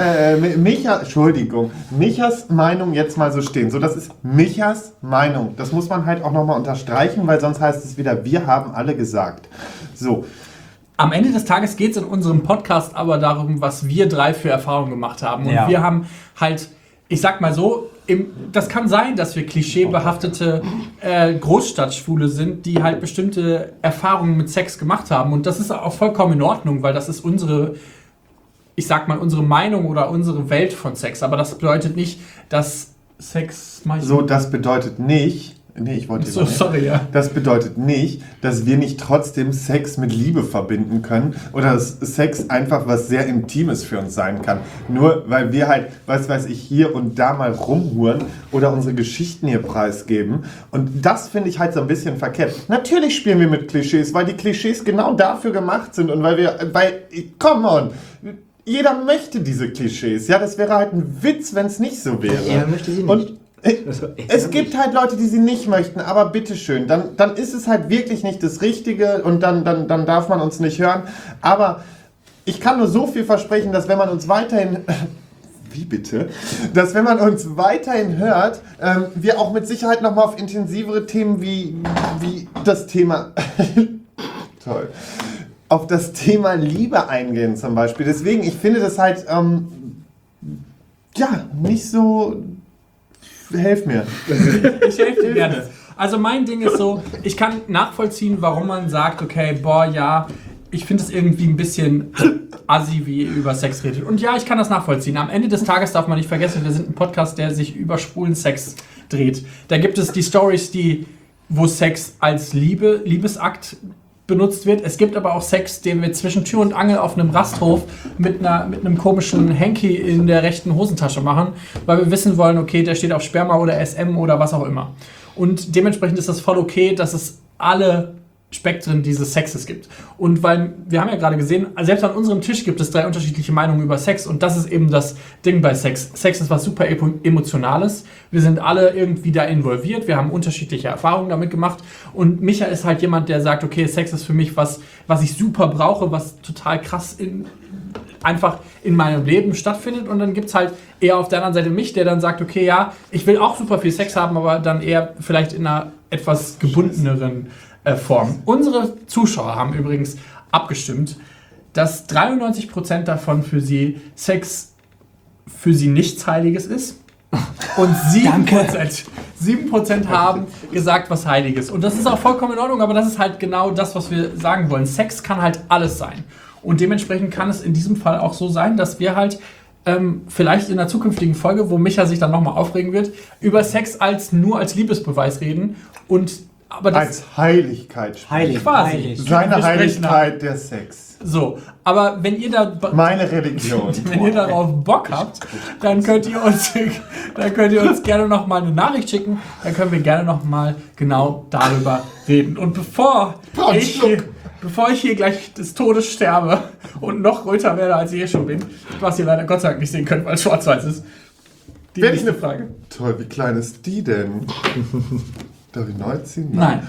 E: Michas Meinung jetzt mal so stehen. So, das ist Michas Meinung. Das muss man halt auch nochmal unterstreichen, weil sonst heißt es wieder, wir haben alle gesagt. So.
C: Am Ende des Tages geht es in unserem Podcast aber darum, was wir drei für Erfahrungen gemacht haben. Und wir haben halt, ich sag mal so, das kann sein, dass wir klischeebehaftete Großstadtschwule sind, die halt bestimmte Erfahrungen mit Sex gemacht haben. Und das ist auch vollkommen in Ordnung, weil das ist unsere Meinung oder unsere Welt von Sex. Aber das bedeutet nicht, dass Sex...
E: So, das bedeutet nicht... Das bedeutet nicht, dass wir nicht trotzdem Sex mit Liebe verbinden können oder dass Sex einfach was sehr Intimes für uns sein kann. Nur weil wir halt, was weiß ich, hier und da mal rumhuren oder unsere Geschichten hier preisgeben. Und das finde ich halt so ein bisschen verkehrt. Natürlich spielen wir mit Klischees, weil die Klischees genau dafür gemacht sind und come on! Jeder möchte diese Klischees. Ja, das wäre halt ein Witz, wenn es nicht so wäre.
D: Er möchte sie nicht.
E: Und Es gibt halt Leute, die sie nicht möchten, aber bitteschön, dann ist es halt wirklich nicht das Richtige und dann darf man uns nicht hören. Aber ich kann nur so viel versprechen, dass wenn man uns weiterhin... Wie bitte? Dass wenn man uns weiterhin hört, wir auch mit Sicherheit nochmal auf intensivere Themen wie das Thema... Toll. Auf das Thema Liebe eingehen zum Beispiel. Deswegen, ich finde das halt... nicht so... Helf mir.
C: Ich helfe dir gerne. Also mein Ding ist so, ich kann nachvollziehen, warum man sagt, okay, boah, ja, ich finde es irgendwie ein bisschen assi, wie ihr über Sex redet. Und ja, ich kann das nachvollziehen. Am Ende des Tages darf man nicht vergessen, wir sind ein Podcast, der sich über schwulen Sex dreht. Da gibt es die Stories, wo Sex als Liebesakt benutzt wird. Es gibt aber auch Sex, den wir zwischen Tür und Angel auf einem Rasthof mit einem komischen Hanky in der rechten Hosentasche machen, weil wir wissen wollen, okay, der steht auf Sperma oder SM oder was auch immer. Und dementsprechend ist das voll okay, dass es alle Spektren dieses Sexes gibt. Und weil, wir haben ja gerade gesehen, selbst an unserem Tisch gibt es 3 unterschiedliche Meinungen über Sex und das ist eben das Ding bei Sex. Sex ist was super Emotionales. Wir sind alle irgendwie da involviert, wir haben unterschiedliche Erfahrungen damit gemacht und Micha ist halt jemand, der sagt, okay, Sex ist für mich was ich super brauche, was total krass einfach in meinem Leben stattfindet und dann gibt es halt eher auf der anderen Seite mich, der dann sagt, okay, ja, ich will auch super viel Sex haben, aber dann eher vielleicht in einer etwas gebundeneren Form. Unsere Zuschauer haben übrigens abgestimmt, dass 93% davon für sie Sex für sie nichts Heiliges ist und 7% haben gesagt, was Heiliges. Und das ist auch vollkommen in Ordnung, aber das ist halt genau das, was wir sagen wollen. Sex kann halt alles sein. Und dementsprechend kann es in diesem Fall auch so sein, dass wir halt vielleicht in einer zukünftigen Folge, wo Micha sich dann nochmal aufregen wird, über Sex nur als Liebesbeweis reden aber das
E: als Heiligkeit sprechen.
C: Heilig.
E: Seine Heiligkeit der Sex.
C: So, aber wenn ihr da...
E: Meine Religion.
C: Wenn ihr darauf Bock habt, dann könnt ihr uns gerne nochmal eine Nachricht schicken. Dann können wir gerne nochmal genau darüber reden. Und bevor ich hier gleich des Todes sterbe und noch röter werde, als ich schon bin, was ihr leider Gott sei Dank nicht sehen könnt, weil es schwarz-weiß ist, die nächste Frage.
E: Toll, wie klein ist die denn? Darf ich neu ziehen?
C: Nein.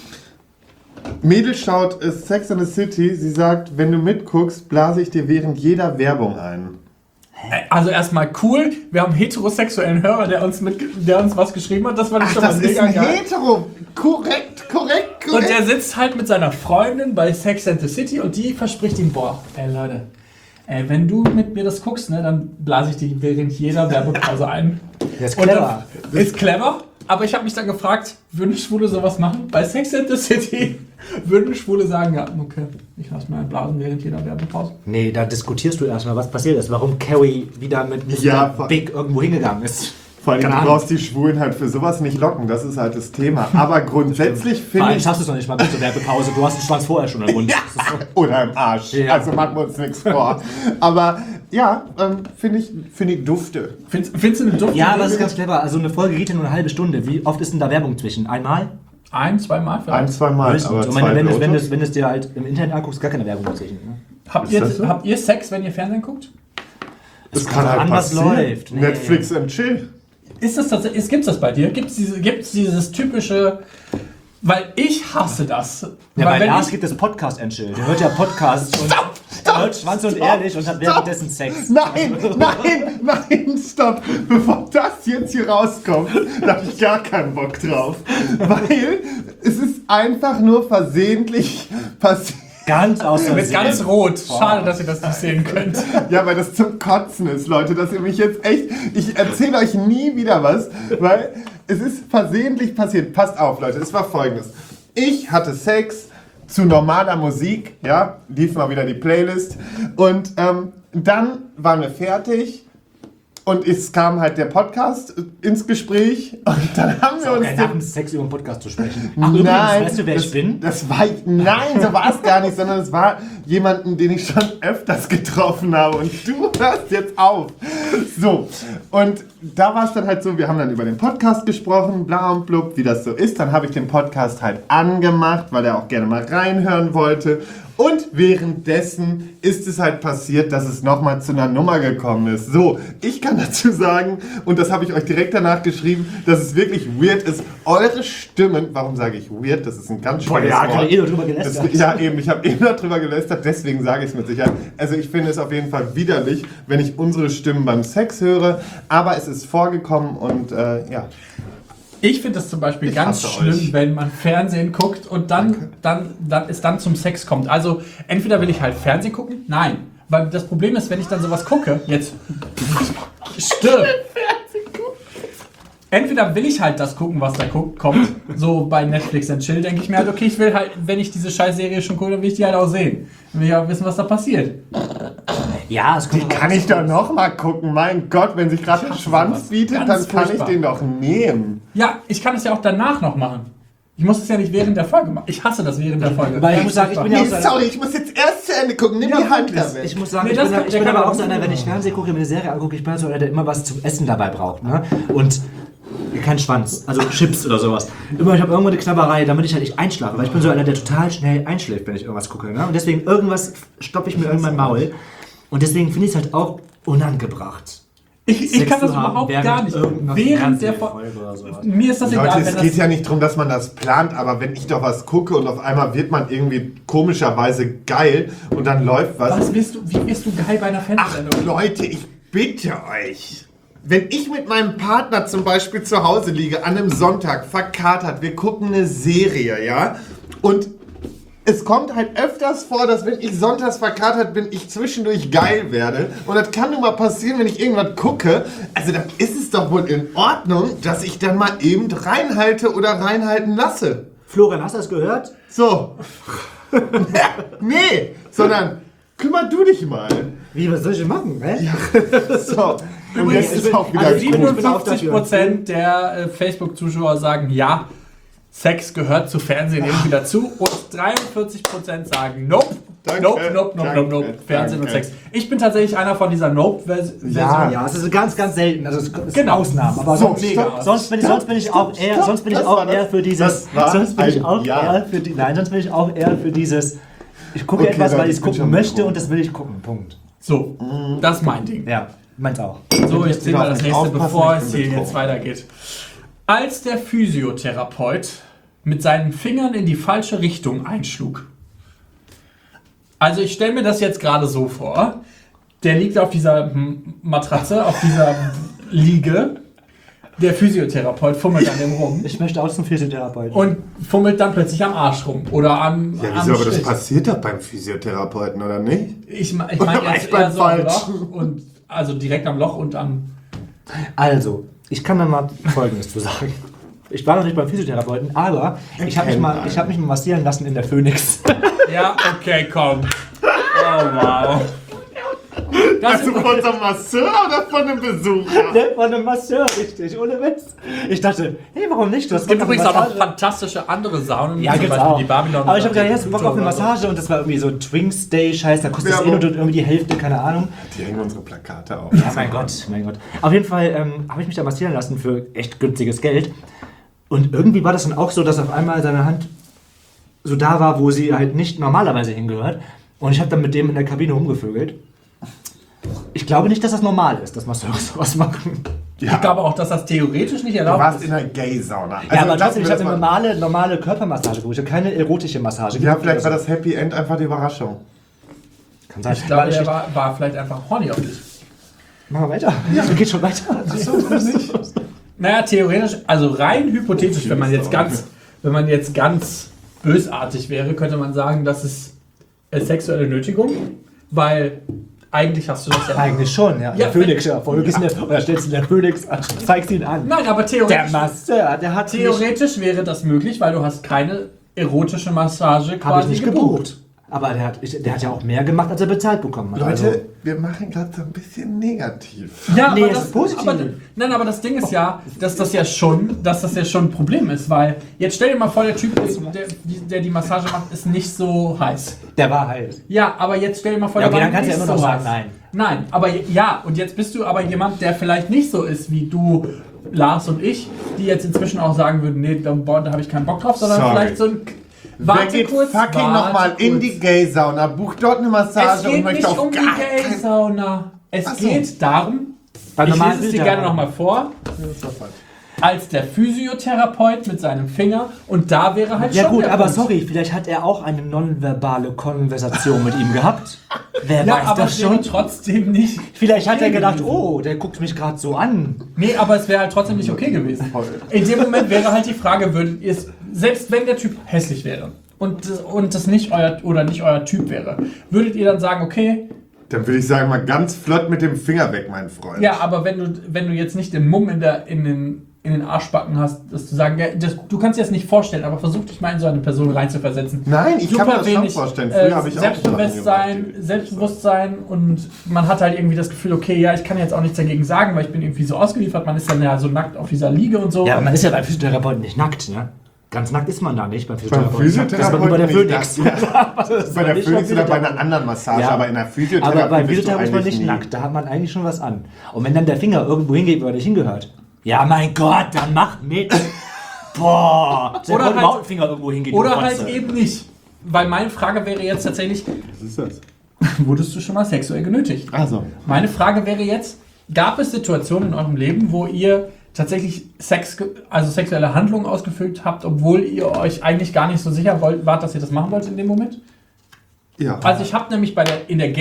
E: Mädel schaut Sex and the City. Sie sagt, wenn du mitguckst, blase ich dir während jeder Werbung ein.
C: Also erstmal cool, wir haben einen heterosexuellen Hörer, der uns was geschrieben hat. Das war schon mal mega geil.
E: Hetero. Korrekt.
C: Und der sitzt halt mit seiner Freundin bei Sex and the City und die verspricht ihm, boah, Leute, wenn du mit mir das guckst, ne, dann blase ich dich während jeder Werbepause ein.
D: Das ist clever.
C: Ist clever, aber ich habe mich dann gefragt, würden Schwule sowas machen? Bei Sex and the City würden Schwule sagen, ja, okay, ich lasse mir einen blasen während jeder Werbepause.
D: Nee, da diskutierst du erstmal, was passiert ist, warum Carrie wieder mit Big irgendwo hingegangen ist.
E: Vor allem, du brauchst die Schwulen halt für sowas nicht locken, das ist halt das Thema. Aber grundsätzlich finde ich...
D: schaffst du es noch nicht mal bis zur Werbepause, du hast den Schwanz vorher schon im Mund.
E: Ja, oder im Arsch, also machen wir uns nichts vor. Aber ja, finde ich dufte.
C: Findest du eine dufte?
D: Ja, aber das ist ganz clever, also eine Folge geht ja nur eine halbe Stunde. Wie oft ist denn da Werbung zwischen? Einmal?
C: 1-2 Mal vielleicht?
E: 1-2 Mal,
D: aber ich meine, wenn du es dir halt im Internet anguckst, gar keine Werbung dazwischen. Ne?
C: Habt ihr Sex, wenn ihr Fernsehen guckt?
E: Das kann halt passieren.
D: Was läuft. Nee.
E: Netflix and chill.
C: Ist das tatsächlich, gibt's das bei dir? Gibt's dieses typische, weil ich hasse das.
D: Ja, bei Lars gibt es Podcast and chill. Der hört ja Podcasts und hört Schwanz und Ehrlich und hat währenddessen Sex.
E: Nein, stopp. Bevor das jetzt hier rauskommt, da habe ich gar keinen Bock drauf. Weil es ist einfach nur versehentlich passiert.
D: Ganz außer
C: Mit ganz rot. Schade, dass ihr das nicht sehen könnt.
E: Ja, weil das zum Kotzen ist, Leute, dass ihr mich jetzt echt... Ich erzähle euch nie wieder was, weil es ist versehentlich passiert. Passt auf, Leute, es war Folgendes. Ich hatte Sex zu normaler Musik, ja, lief mal wieder die Playlist und dann waren wir fertig und es kam halt der Podcast ins Gespräch und dann haben wir uns...
D: nach dem Sex über den Podcast zu sprechen.
E: Ach, übrigens,
D: nein, weißt du, wer ich bin?
E: Nein, so war es gar nicht, sondern es war jemanden, den ich schon öfters getroffen habe und du hörst jetzt auf. So, und da war es dann halt so, wir haben dann über den Podcast gesprochen, bla und blub, wie das so ist. Dann habe ich den Podcast halt angemacht, weil er auch gerne mal reinhören wollte. Und währenddessen ist es halt passiert, dass es nochmal zu einer Nummer gekommen ist. So, ich kann dazu sagen, und das habe ich euch direkt danach geschrieben, dass es wirklich weird ist, eure Stimmen, warum sage ich weird? Das ist ein ganz schönes
D: Ja,
E: Wort.
D: gerade eh noch drüber gelästert.
E: Ja, eben, ich habe eben noch drüber gelästert, deswegen sage ich es mit Sicherheit. Also ich finde es auf jeden Fall widerlich, wenn ich unsere Stimmen beim Sex höre, aber es ist vorgekommen und ja.
C: Ich finde es zum Beispiel
E: Ich
C: ganz
E: hasse
C: schlimm,
E: euch.
C: wenn man Fernsehen guckt und dann zum Sex kommt. Also entweder will ich halt Fernsehen gucken, nein. Weil das Problem ist, wenn ich dann sowas gucke, jetzt stirb. Entweder will ich halt das gucken, was da kommt, so bei Netflix and Chill, denke ich mir halt, okay, ich will halt, wenn ich diese Scheißserie schon gucke, dann will ich die halt auch sehen. Dann will ich auch wissen, was da passiert.
D: Ja, es kommt
E: Kann ich doch noch mal gucken, mein Gott, wenn sich gerade der Schwanz bietet, dann
C: Ganz
E: kann ich
C: furchtbar.
E: den doch nehmen.
C: Ja, ich kann es ja auch danach noch machen. Ich muss es ja nicht während der Folge machen. Ich hasse das während der Folge.
D: Weil ich muss sagen, ich bin ja
E: Nee,
D: auch so
E: sorry, ich muss jetzt erst zu Ende gucken, nimm die Hand da weg.
D: Ich muss sagen,
C: Nee,
D: ich
C: das
D: bin,
C: kann-
D: ich
C: der
D: bin
C: kann
D: aber
C: auch
D: auch so einer, wenn ich Fernsehen gucke, mir eine Serie angucke, ich bin so einer, der immer was zum Essen dabei braucht. Ne? Und kein Schwanz, also Chips oder sowas. Ich habe irgendwo eine Knabberei, damit ich halt nicht einschlafe. Weil ich bin so einer, der total schnell einschläft, wenn ich irgendwas gucke. Ne? Und deswegen irgendwas stopfe ich mir irgendwann Maul. Und deswegen finde ich es halt auch unangebracht.
C: Ich kann das
D: zu haben,
C: überhaupt
D: während
C: gar nicht.
D: irgendeiner
C: Während der
D: Fernsehfolge oder sowas.
C: Mir ist das egal,
E: Leute,
C: wenn
E: es
C: das
E: geht ja nicht darum, dass man das plant, aber wenn ich doch was gucke und auf einmal wird man irgendwie komischerweise geil und dann läuft was.
C: wie wirst du geil bei einer
E: Ach
C: Fernsehsendung?
E: Leute, ich bitte euch. Wenn ich mit meinem Partner zum Beispiel zu Hause liege, an einem Sonntag, verkatert, wir gucken eine Serie, ja? Und es kommt halt öfters vor, dass wenn ich sonntags verkatert bin, ich zwischendurch geil werde. Und das kann nun mal passieren, wenn ich irgendwas gucke. Also dann ist es doch wohl in Ordnung, dass ich dann mal eben reinhalte oder reinhalten lasse.
D: Florian, hast du das gehört?
E: So. Nee, sondern kümmer du dich mal.
D: Wie, was soll ich denn machen? Hä?
E: So. Und
C: Übrigens,
E: jetzt ist auch wieder
C: Also
D: ich bin auch dafür.
C: 57% der Facebook-Zuschauer sagen ja, Sex gehört zu Fernsehen irgendwie dazu und 43% sagen nope.
E: Danke,
C: Nope.
E: danke,
C: Fernsehen und
E: danke.
C: Sex. Ich bin tatsächlich einer von dieser Nope-Version.
D: Ja, es ist ganz, ganz selten. Also es ist
C: Genau.
D: Ausnahmen. Aber
E: So,
D: sonst,
C: mega.
D: sonst bin ich auch eher,
E: stopp.
D: sonst bin ich
E: Das
D: auch
E: war das-
D: eher für dieses.
E: das war
D: Sonst bin ich
E: ein
D: auch
E: Ja.
D: eher für die. Nein, sonst bin ich auch eher für dieses. Ich gucke
E: Okay,
D: etwas,
E: Leute,
D: weil ich es
E: ich bin
D: gucken
E: schon
D: möchte
E: froh.
D: und das will ich gucken. Punkt.
C: So, das ist mein Ding.
D: Ja, meins auch.
C: So, ich zähle mal das nächste,
E: Aufpassen,
C: bevor
E: ich
C: es
E: bin
C: hier jetzt
E: betroffen.
C: weitergeht. Als der Physiotherapeut mit seinen Fingern in die falsche Richtung einschlug. Also ich stelle mir das jetzt gerade so vor. Der liegt auf dieser Matratze, auf dieser Liege. Der Physiotherapeut fummelt an dem rum
D: Ich möchte auch zum Physiotherapeuten.
C: und fummelt dann plötzlich am Arsch rum. Oder am
E: Ja,
C: am
E: wieso, aber das
C: Schritt.
E: passiert doch beim Physiotherapeuten, oder nicht?
C: Ich meine
E: War
C: jetzt
E: ich beim
C: eher so am Loch.
E: Falschen?
C: Und, also direkt am Loch und am...
D: Also, ich kann da mal Folgendes zu sagen. Ich war noch nicht beim Physiotherapeuten, aber ich habe mich mal massieren lassen in der Phoenix.
C: Ja, okay, komm. Oh, wow. Das
E: Also von so einem Masseur oder von einem Besucher?
D: Der war ein Masseur, richtig, ohne Witz. Ich dachte, hey, warum nicht? Du hast
C: Es gibt
D: Bock auf
C: übrigens
D: eine
C: auch noch
D: Massage.
C: fantastische andere Saunen,
D: Ja,
C: zum
D: gibt's
C: Beispiel
D: auch.
C: die Babylon.
D: Aber ich habe gedacht, hast du Bock auf eine
C: oder so.
D: Massage? Und das war irgendwie so Twinks Day Scheiß, da kostet das eh
E: Werbung.
D: nur irgendwie die Hälfte, keine Ahnung.
E: Die hängen unsere Plakate auf.
D: Ja, mein Gott. Auf jeden Fall habe ich mich da massieren lassen für echt günstiges Geld. Und irgendwie war das dann auch so, dass auf einmal seine Hand so da war, wo sie halt nicht normalerweise hingehört. Und ich habe dann mit dem in der Kabine rumgevögelt. Ich glaube nicht, dass das normal ist, dass Masseure sowas machen.
C: Ich glaube auch, dass das theoretisch nicht
E: Du
C: erlaubt
E: warst
C: ist.
E: in einer Gay-Sauna.
D: Ja, aber
E: lassen
D: trotzdem, ich
E: wir
D: habe
E: das
D: eine
E: mal-
D: normale Körpermassage gebucht. Ich habe keine erotische Massage.
E: Ja, vielleicht war das Happy End einfach die Überraschung.
D: Kann sein.
C: Ich glaube,
D: Weil
C: der war vielleicht einfach horny auf dich.
D: Machen wir weiter. Ja, geht schon weiter.
C: Naja, theoretisch, also rein hypothetisch, wenn man jetzt ganz bösartig wäre, könnte man sagen, das ist sexuelle Nötigung, weil eigentlich hast du das ja...
D: Eigentlich schon, ja.
C: Ja,
D: Der Phoenix, ja. Oder stellst du den Phoenix an, zeigst ihn an.
C: Nein, aber
D: Der
C: theoretisch,
D: Masseur, der hat
C: theoretisch wäre das möglich, weil du hast keine erotische Massage
D: Habe ich
C: quasi
D: nicht gebucht. Aber der hat ja auch mehr gemacht, als er bezahlt bekommen hat.
E: Leute, wir machen gerade so ein bisschen negativ.
C: Ja,
D: Nee,
C: aber
D: es
C: das
D: ist positiv.
C: Aber das Ding ist ja, dass das ja schon ein Problem ist, weil jetzt stell dir mal vor, der Typ, der die Massage macht, ist nicht so heiß.
D: der war heiß.
C: Ja, aber jetzt stell dir mal vor,
D: Ja,
C: der
D: okay,
C: war
D: dann kannst du
C: nicht
D: ja immer noch
C: so
D: sagen,
C: heiß.
D: nein.
C: Nein, aber ja, und jetzt bist du aber jemand, der vielleicht nicht so ist wie du, Lars und ich, die jetzt inzwischen auch sagen würden, nee, da habe ich keinen Bock drauf, sondern
E: Sorry.
C: vielleicht so ein
E: Wer geht fucking nochmal in die Gay-Sauna, bucht dort eine
C: Es
E: Massage und
C: geht
E: möchte
C: nicht
E: auf
C: um die
E: gar keinen...
C: Gay-Sauna. Es geht darum,
D: Bei
C: ich
D: normalen
C: lese es dir
D: Filter-
C: gerne nochmal vor, als der Physiotherapeut mit seinem Finger und da wäre halt
D: Ja
C: schon
D: gut,
C: der
D: aber
C: Punkt.
D: sorry, vielleicht hat er auch eine nonverbale Konversation mit ihm gehabt. Wer
C: Ja,
D: weiß
C: aber
D: das
C: es wäre
D: schon?
C: trotzdem nicht.
D: Vielleicht hat er
C: okay
D: gedacht,
C: gewesen.
D: oh, der guckt mich gerade so an.
C: Nee, aber es wäre halt trotzdem nicht okay gewesen. In dem Moment wäre halt die Frage, würdet ihr es, selbst wenn der Typ hässlich wäre und das nicht euer Typ wäre, würdet ihr dann sagen, okay,
E: Dann würde ich sagen, mal ganz flott mit dem Finger weg, mein Freund.
C: ja, aber wenn du jetzt nicht den Mumm in den Arschbacken hast, das zu sagen, du kannst dir das nicht vorstellen, aber versuch dich mal in so eine Person reinzuversetzen.
E: Nein, ich kann mir das schon
C: wenig,
E: vorstellen. Früher habe ich auch
C: Selbstbewusstsein und man hat halt irgendwie das Gefühl, okay, ja, ich kann jetzt auch nichts dagegen sagen, weil ich bin irgendwie so ausgeliefert, man ist dann ja so nackt auf dieser Liege und so.
D: Ja, aber man ist ja beim Physiotherapeuten nicht nackt, ne? Ganz nackt ist man da nicht beim Physiotherapeuten.
E: Physiotherapeuten
D: Das ist aber nur bei der
E: nicht
D: Phoenix.
E: nackt, Bei der Phoenix oder bei einer anderen Massage,
D: Ja.
E: aber in der Physiotherapie
D: Aber beim
E: bist du
D: Physiotherapeuten ist man
E: eigentlich
D: nicht
E: nie.
D: nackt, da hat man eigentlich schon was an. Und wenn dann der Finger irgendwo hingeht, wo er nicht hingehört, ja mein Gott, dann mach mit. Boah, der
C: Oder
D: halt,
C: halt-
D: Maulfinger irgendwo hingeht.
C: Oder
D: du
C: halt
D: Fotze.
C: eben nicht. Weil meine Frage wäre jetzt tatsächlich,
E: Was ist das?
C: wurdest du schon mal sexuell genötigt?
E: Also,
C: Meine Frage wäre jetzt, gab es Situationen in eurem Leben, wo ihr tatsächlich sexuelle Handlungen ausgeführt habt, obwohl ihr euch eigentlich gar nicht so sicher wart, dass ihr das machen wollt in dem Moment?
E: ja.
C: Also ich habe nämlich in der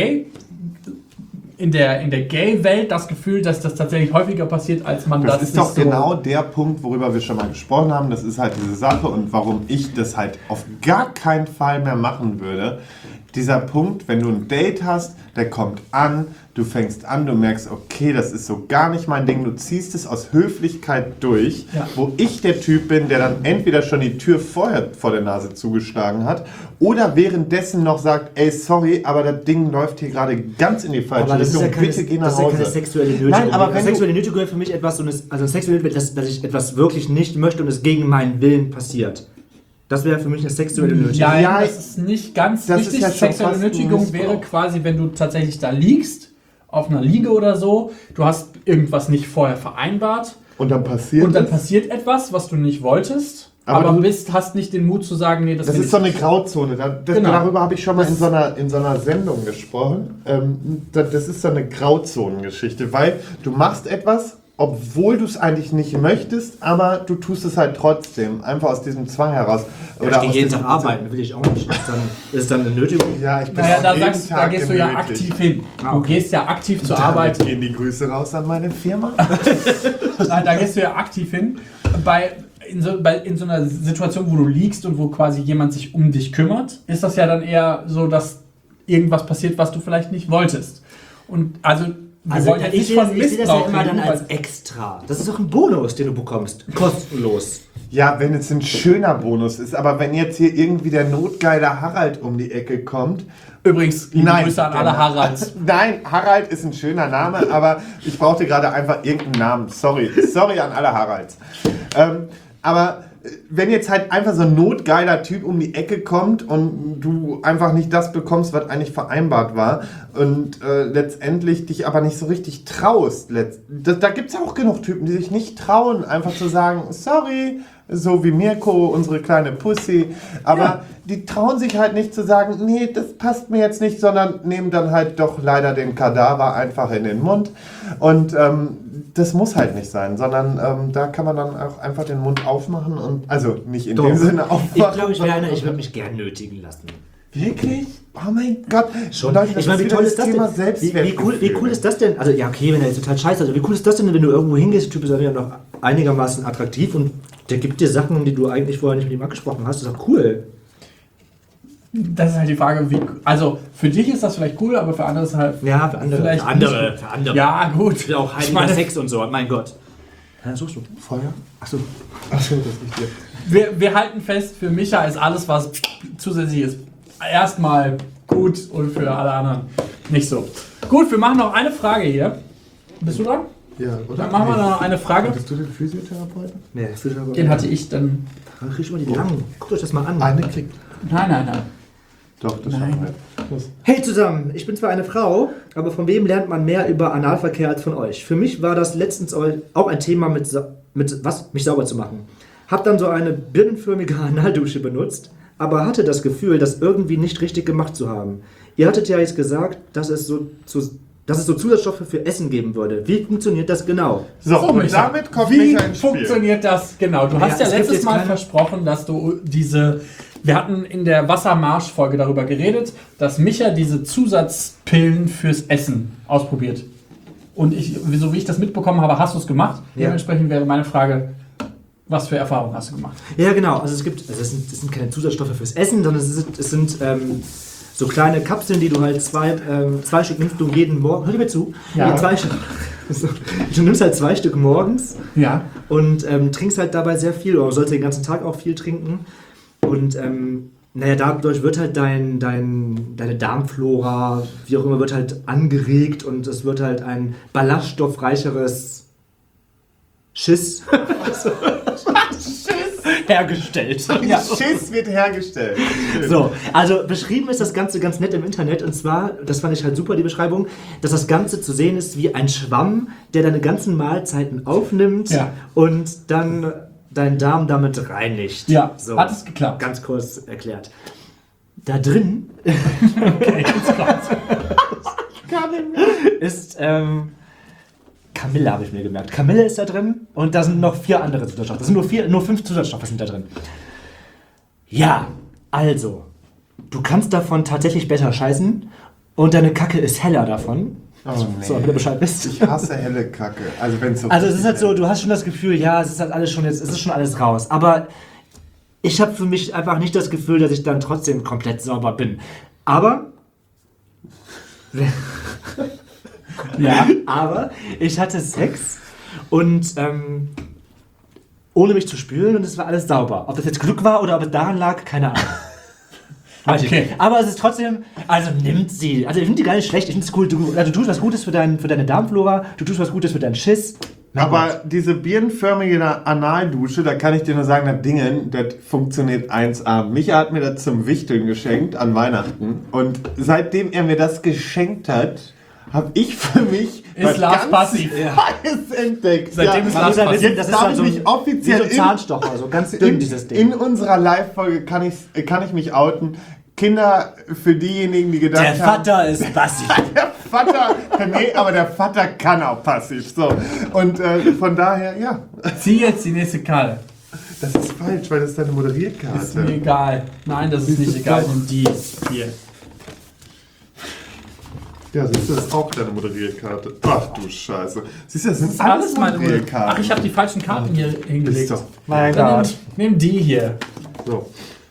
C: Gay-Welt das Gefühl, dass das tatsächlich häufiger passiert, als man
E: Das
C: das
E: ist doch
C: so-
E: genau der Punkt, worüber wir schon mal gesprochen haben. Das ist halt diese Sache und warum ich das halt auf gar keinen Fall mehr machen würde. Dieser Punkt, wenn du ein Date hast, der kommt an, du fängst an, du merkst, okay, das ist so gar nicht mein Ding, du ziehst es aus Höflichkeit durch,
C: Ja.
E: wo ich der Typ bin, der dann entweder schon die Tür vorher vor der Nase zugeschlagen hat oder währenddessen noch sagt, ey, sorry, aber das Ding läuft hier gerade ganz in die falsche
D: Aber das ist
E: Richtung,
D: ja keine,
E: bitte geh nach
D: das ist ja
E: Hause.
D: keine sexuelle Nötigung.
E: Nein, aber wenn
D: sexuelle Nötigung gehört für mich etwas, also sexuelle Nötigung, dass ich etwas wirklich nicht möchte und es gegen meinen Willen passiert. Das wäre für mich eine sexuelle Nötigung.
C: Ja,
E: Ja,
C: das ist nicht ganz
E: das
C: richtig.
E: ist ja schon
C: Sexuelle
E: fast ein
C: Nötigung
E: Missbrauch.
C: wäre quasi, wenn du tatsächlich da liegst, auf einer Liege oder so, du hast irgendwas nicht vorher vereinbart
E: Und dann passiert
C: und dann
E: es.
C: passiert etwas, was du nicht wolltest,
E: Aber
C: aber
E: du-
C: hast nicht den Mut zu sagen, nee, das
E: Das
C: will
E: ist
C: ich
E: so eine
C: nicht.
E: Grauzone.
C: Genau.
E: Darüber habe ich schon mal in so einer Sendung gesprochen. Das ist so eine Grauzonengeschichte, weil du machst etwas, obwohl du es eigentlich nicht möchtest, aber du tust es halt trotzdem. Einfach aus diesem Zwang heraus.
D: Ich gehe
E: aus
D: jeden
E: diesem-
D: Tag arbeiten, will ich auch nicht. Ist es dann eine Nötigung?
E: Ja, ich bin
C: Naja,
E: auch
C: da,
E: jeden
C: da
E: Tag
C: gehst du ja
E: genötigt.
C: aktiv hin.
D: Ah,
C: Du
D: okay.
C: gehst ja aktiv zur
E: Damit
C: Arbeit.
E: gehen die Grüße raus an meine Firma.
C: Nein, da gehst du ja aktiv hin. In so einer Situation, wo du liegst und wo quasi jemand sich um dich kümmert, ist das ja dann eher so, dass irgendwas passiert, was du vielleicht nicht wolltest. Und also, wir wollen jetzt
D: ich
C: nicht von
D: sehe das ja
C: Missbrauch
D: immer dann
C: reden,
D: als
C: weil-
D: extra. Das ist doch ein Bonus, den du bekommst. Kostenlos.
E: Ja, wenn es ein schöner Bonus ist, aber wenn jetzt hier irgendwie der notgeile Harald um die Ecke kommt.
C: Übrigens, liebe Grüße an alle Haralds.
E: Nein, Harald ist ein schöner Name, aber ich brauchte gerade einfach irgendeinen Namen. Sorry an alle Haralds. Aber wenn jetzt halt einfach so ein notgeiler Typ um die Ecke kommt und du einfach nicht das bekommst, was eigentlich vereinbart war und letztendlich dich aber nicht so richtig traust, da gibt es auch genug Typen, die sich nicht trauen, einfach zu sagen, sorry, so wie Mirko, unsere kleine Pussy, aber die trauen sich halt nicht zu sagen, nee, das passt mir jetzt nicht, sondern nehmen dann halt doch leider den Kadaver einfach in den Mund und das muss halt nicht sein, sondern da kann man dann auch einfach den Mund aufmachen und, also nicht in dem Sinne aufmachen.
D: Ich glaube, ich wäre einer, ich würde mich gern nötigen lassen.
E: Wirklich? Oh mein Gott.
D: Schon.
E: Leute,
D: Ich meine, wie
E: wieder
D: toll ist das
E: Thema
D: denn? Wie cool
E: Selbstwertgefühl.
D: ist das denn? Also ja, okay, wenn er jetzt total scheiße ist, aber wie cool ist das denn, wenn du irgendwo hingehst, der Typ ist ja noch einigermaßen attraktiv und der gibt dir Sachen, die du eigentlich vorher nicht mit ihm abgesprochen hast. Das ist doch cool.
C: Das ist halt die Frage, also für dich ist das vielleicht cool, aber für andere ist es halt
D: Ja, für andere.
C: vielleicht
D: Für andere.
C: nicht.
D: Für andere.
C: Ja, gut.
D: Ich will auch heiliger
C: Ich meine,
D: Sex und so, mein Gott. Ja, suchst du.
E: Feuer?
D: Achso.
E: Achso, das ist nicht dir.
C: Wir halten fest, für Micha ist alles, was zusätzlich ist, erstmal gut und für alle anderen nicht so. Gut, wir machen noch eine Frage hier. Bist du dran?
E: Ja, oder?
C: Dann machen wir noch eine Frage.
E: Hattest du den Physiotherapeuten?
D: Nee, das fühlt aber.
C: Den hatte ich dann.
D: Dann kriegst du mal die langen. Guckt euch das mal an.
E: Eine kriegt.
C: Nein.
E: Doch, das
C: Nein.
E: schaffen wir.
D: Hey zusammen, ich bin zwar eine Frau, aber von wem lernt man mehr über Analverkehr als von euch? Für mich war das letztens auch ein Thema mit mich sauber zu machen. Hab dann so eine birnenförmige Analdusche benutzt, aber hatte das Gefühl, das irgendwie nicht richtig gemacht zu haben. Ihr hattet ja jetzt gesagt, dass es so Zusatzstoffe für Essen geben würde. Wie funktioniert das genau?
E: So, und
C: Micha,
E: damit kommt
C: wie
E: Micha ins Spiel.
C: funktioniert das genau? Du hast ja
D: es gibt
C: letztes
D: jetzt
C: Mal
D: keine-
C: versprochen, dass du wir hatten in der Wassermarsch-Folge darüber geredet, dass Micha diese Zusatzpillen fürs Essen ausprobiert. Und so wie ich das mitbekommen habe, hast du es gemacht.
D: Ja.
C: Dementsprechend wäre meine Frage, was für Erfahrungen hast du gemacht?
D: Ja, genau. Also es sind keine Zusatzstoffe fürs Essen, sondern es sind so kleine Kapseln, die du halt zwei Stück nimmst du jeden Morgen. Hör dir mir zu.
C: Ja.
D: Zwei Stück. Du nimmst halt 2 Stück morgens
C: Ja.
D: und trinkst halt dabei sehr viel. Oder du sollst den ganzen Tag auch viel trinken. Und dadurch wird halt deine Darmflora, wie auch immer, wird halt angeregt und es wird halt ein ballaststoffreicheres Schiss hergestellt.
E: Ja. Schiss wird hergestellt.
D: So, also beschrieben ist das Ganze ganz nett im Internet und zwar, das fand ich halt super, die Beschreibung, dass das Ganze zu sehen ist wie ein Schwamm, der deine ganzen Mahlzeiten aufnimmt und dann deinen Darm damit reinigt.
C: Ja,
D: so,
C: hat es geklappt.
D: Ganz kurz erklärt. Da drin ist Kamille, habe ich mir gemerkt. Kamille ist da drin und da sind noch 4 andere Zusatzstoffe. Das sind nur 5 Zusatzstoffe sind da drin. Ja, also, du kannst davon tatsächlich besser scheißen und deine Kacke ist heller davon.
E: Oh, nee.
D: So, wenn du Bescheid wisst.
E: Ich hasse helle Kacke. Also, wenn's so
D: Also es ist halt so, du hast schon das Gefühl, ja, es ist halt alles schon jetzt, es ist schon alles raus. Aber ich habe für mich einfach nicht das Gefühl, dass ich dann trotzdem komplett sauber bin. Aber aber ich hatte Sex und ohne mich zu spülen und es war alles sauber. Ob das jetzt Glück war oder ob es daran lag, keine Ahnung. Weiß ich
C: Okay.
D: nicht. Aber es ist trotzdem, also nimmt sie. Also ich finde die gar nicht schlecht, ich finde es cool. Du tust was Gutes für deine Darmflora, du tust was Gutes für deinen Schiss.
E: Aber diese birnenförmige Analdusche, da kann ich dir nur sagen, das Ding, das funktioniert 1A. Micha hat mir das zum Wichteln geschenkt an Weihnachten. Und seitdem er mir das geschenkt hat, habe ich für mich
C: Ist Lars passiv.
E: Neues entdeckt.
C: Seitdem ist
D: Man
C: Lars
D: muss ja
C: passiv.
D: wissen,
E: Jetzt
D: das ist
E: darf
D: halt
E: ich
D: so
E: mich offiziell
D: wie so Zahnstocher, so ganz dünn dieses Ding.
E: In unserer Live-Folge kann ich mich outen. Kinder, für diejenigen, die gedacht
D: Der
E: haben...
D: Vater ist passiv.
E: Der Vater, nee, aber der Vater kann auch passiv. So. Und von daher, ja,
C: Zieh jetzt die nächste Karte.
E: das ist falsch, weil das ist deine
C: Ist mir
E: Moderierkarte.
C: egal. Nein, das ist nicht egal. Und die hier.
E: Ja, siehst du, das ist auch deine Moderierkarte. Ach du Scheiße. Siehst du, das sind
C: Das ist alles meine
E: Moderierkarten.
C: Ach, ich habe die falschen Karten hier hingelegt.
E: Ist doch.
D: Mein
C: Dann
D: Gott.
C: nimm die hier.
E: So.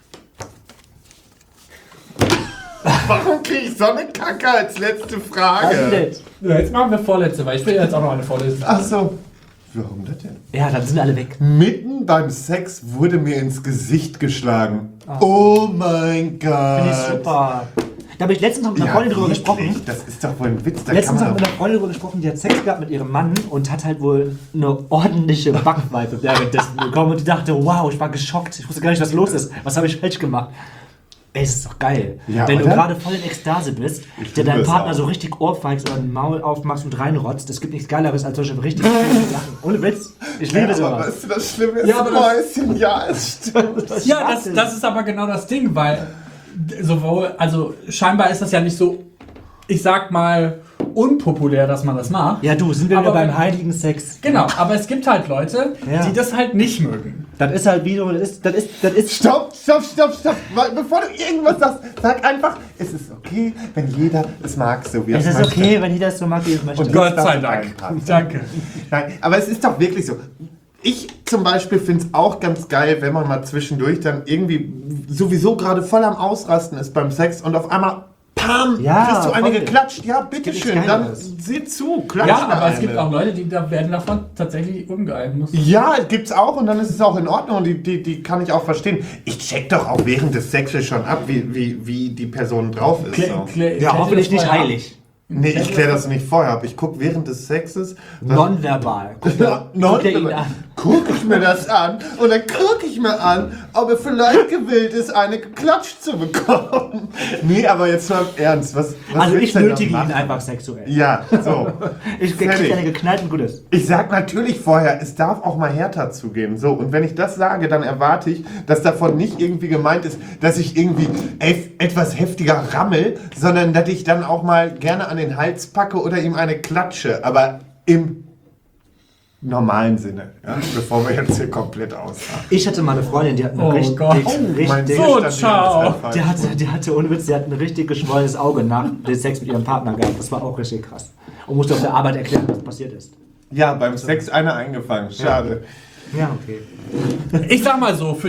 E: Warum kriege ich so eine Kacke als letzte Frage?
C: Ja, jetzt machen wir vorletzte, weil ich will jetzt auch noch eine vorlesen.
E: Ach so. Warum das denn?
D: Ja, dann sind alle weg.
E: Mitten beim Sex wurde mir ins Gesicht geschlagen. Oh mein Gott.
D: Finde ich super. Da habe ich letztens noch mit einer Freundin drüber
E: wirklich?
D: gesprochen.
E: Das ist doch wohl ein Witz. Da
D: Letztens
E: kann
D: noch
E: man
D: mit einer Freundin darüber gesprochen, die hat Sex gehabt mit ihrem Mann und hat halt wohl eine ordentliche Backpfeife währenddessen bekommen und die dachte, wow, ich war geschockt, ich wusste gar nicht, was los ist, was habe ich falsch gemacht. Ey, das ist doch geil.
E: Ja,
D: wenn du
E: oder?
D: gerade voll in Ekstase bist,
E: Ich
D: der
E: liebe
D: deinen
E: es
D: Partner
E: auch.
D: so richtig ohrfeigst oder ein Maul aufmachst und reinrotzt, das gibt nichts Geileres als solche richtig schöne Sachen. Ohne Witz, ich liebe
E: aber
D: sowas.
E: weißt du, das Schlimme ist,
C: Ja, aber das-
E: Mäuschen, ja, es stimmt.
C: Ja, das ist aber genau das Ding, weil sowohl, also scheinbar ist das ja nicht so, ich sag mal, unpopulär, dass man das macht.
D: Ja, du, sind wir wieder
C: Aber
D: beim
C: wenn-
D: heiligen Sex.
C: Genau, aber es gibt halt Leute,
D: Ja.
C: die das halt nicht mögen.
D: Das ist halt wie so, das ist
E: Stopp. Weil, bevor du irgendwas sagst, sag einfach, es ist okay, wenn jeder es mag, so wie
D: Es
E: es
D: ist
E: möchte.
D: okay, wenn jeder es so mag, wie es möchte.
E: Und
C: Gott
E: das
C: sei
E: darf
C: Dank.
E: reinpassen.
C: Danke.
E: Nein, aber es ist doch wirklich so. Ich zum Beispiel finde es auch ganz geil, wenn man mal zwischendurch dann irgendwie sowieso gerade voll am Ausrasten ist beim Sex und auf einmal, pam,
D: Ja,
E: kriegst du eine
D: voll.
E: geklatscht. Ja,
D: gibt
E: bitteschön,
D: nichts
E: dann
D: Geileres.
E: seh zu, klatsch
C: Ja,
E: mir
C: aber es
E: eine.
C: gibt auch Leute, die da werden davon tatsächlich ungeil.
E: Ja, gibt's auch und dann ist es auch in Ordnung und die kann ich auch verstehen. Ich check doch auch während des Sexes schon ab, wie die Person drauf ist. So.
D: Ja, hoffentlich nicht heilig.
E: Nee, ich kläre das nicht vorher ab. Ich gucke während des Sexes.
D: Nonverbal. Guck
E: Ja,
D: dir ihn an.
E: gucke ich mir das an und dann gucke ich mir an, ob er vielleicht gewillt ist, eine geklatscht zu bekommen. Nee, aber jetzt mal im Ernst. Was
D: Also
E: willst
D: ich
E: du denn
D: nötige
E: da
D: ihn
E: machen?
D: einfach sexuell.
E: Ja, so.
D: Ich kriege
E: Fertig.
D: eine geknallt und gut ist.
E: Ich sag natürlich vorher, es darf auch mal härter zugehen. So, und wenn ich das sage, dann erwarte ich, dass davon nicht irgendwie gemeint ist, dass ich irgendwie etwas heftiger rammel, sondern dass ich dann auch mal gerne an den Hals packe oder ihm eine klatsche. Aber im normalen Sinne, ja? Bevor wir jetzt hier komplett ausfahren.
D: Ich hatte mal eine Freundin, die hat einen
C: Oh
D: richtig,
C: Gott.
E: Mein
D: richtig,
C: So,
E: Seestand
C: ciao.
D: die hatte ohne Witz, die hat ein richtig geschwollenes Auge nach dem Sex mit ihrem Partner gehabt. Das war auch richtig krass. Und musste auf der Arbeit erklären, was passiert ist.
E: Ja, beim Sex eine eingefangen. Schade.
D: Ja, okay.
C: Ich sag mal so, für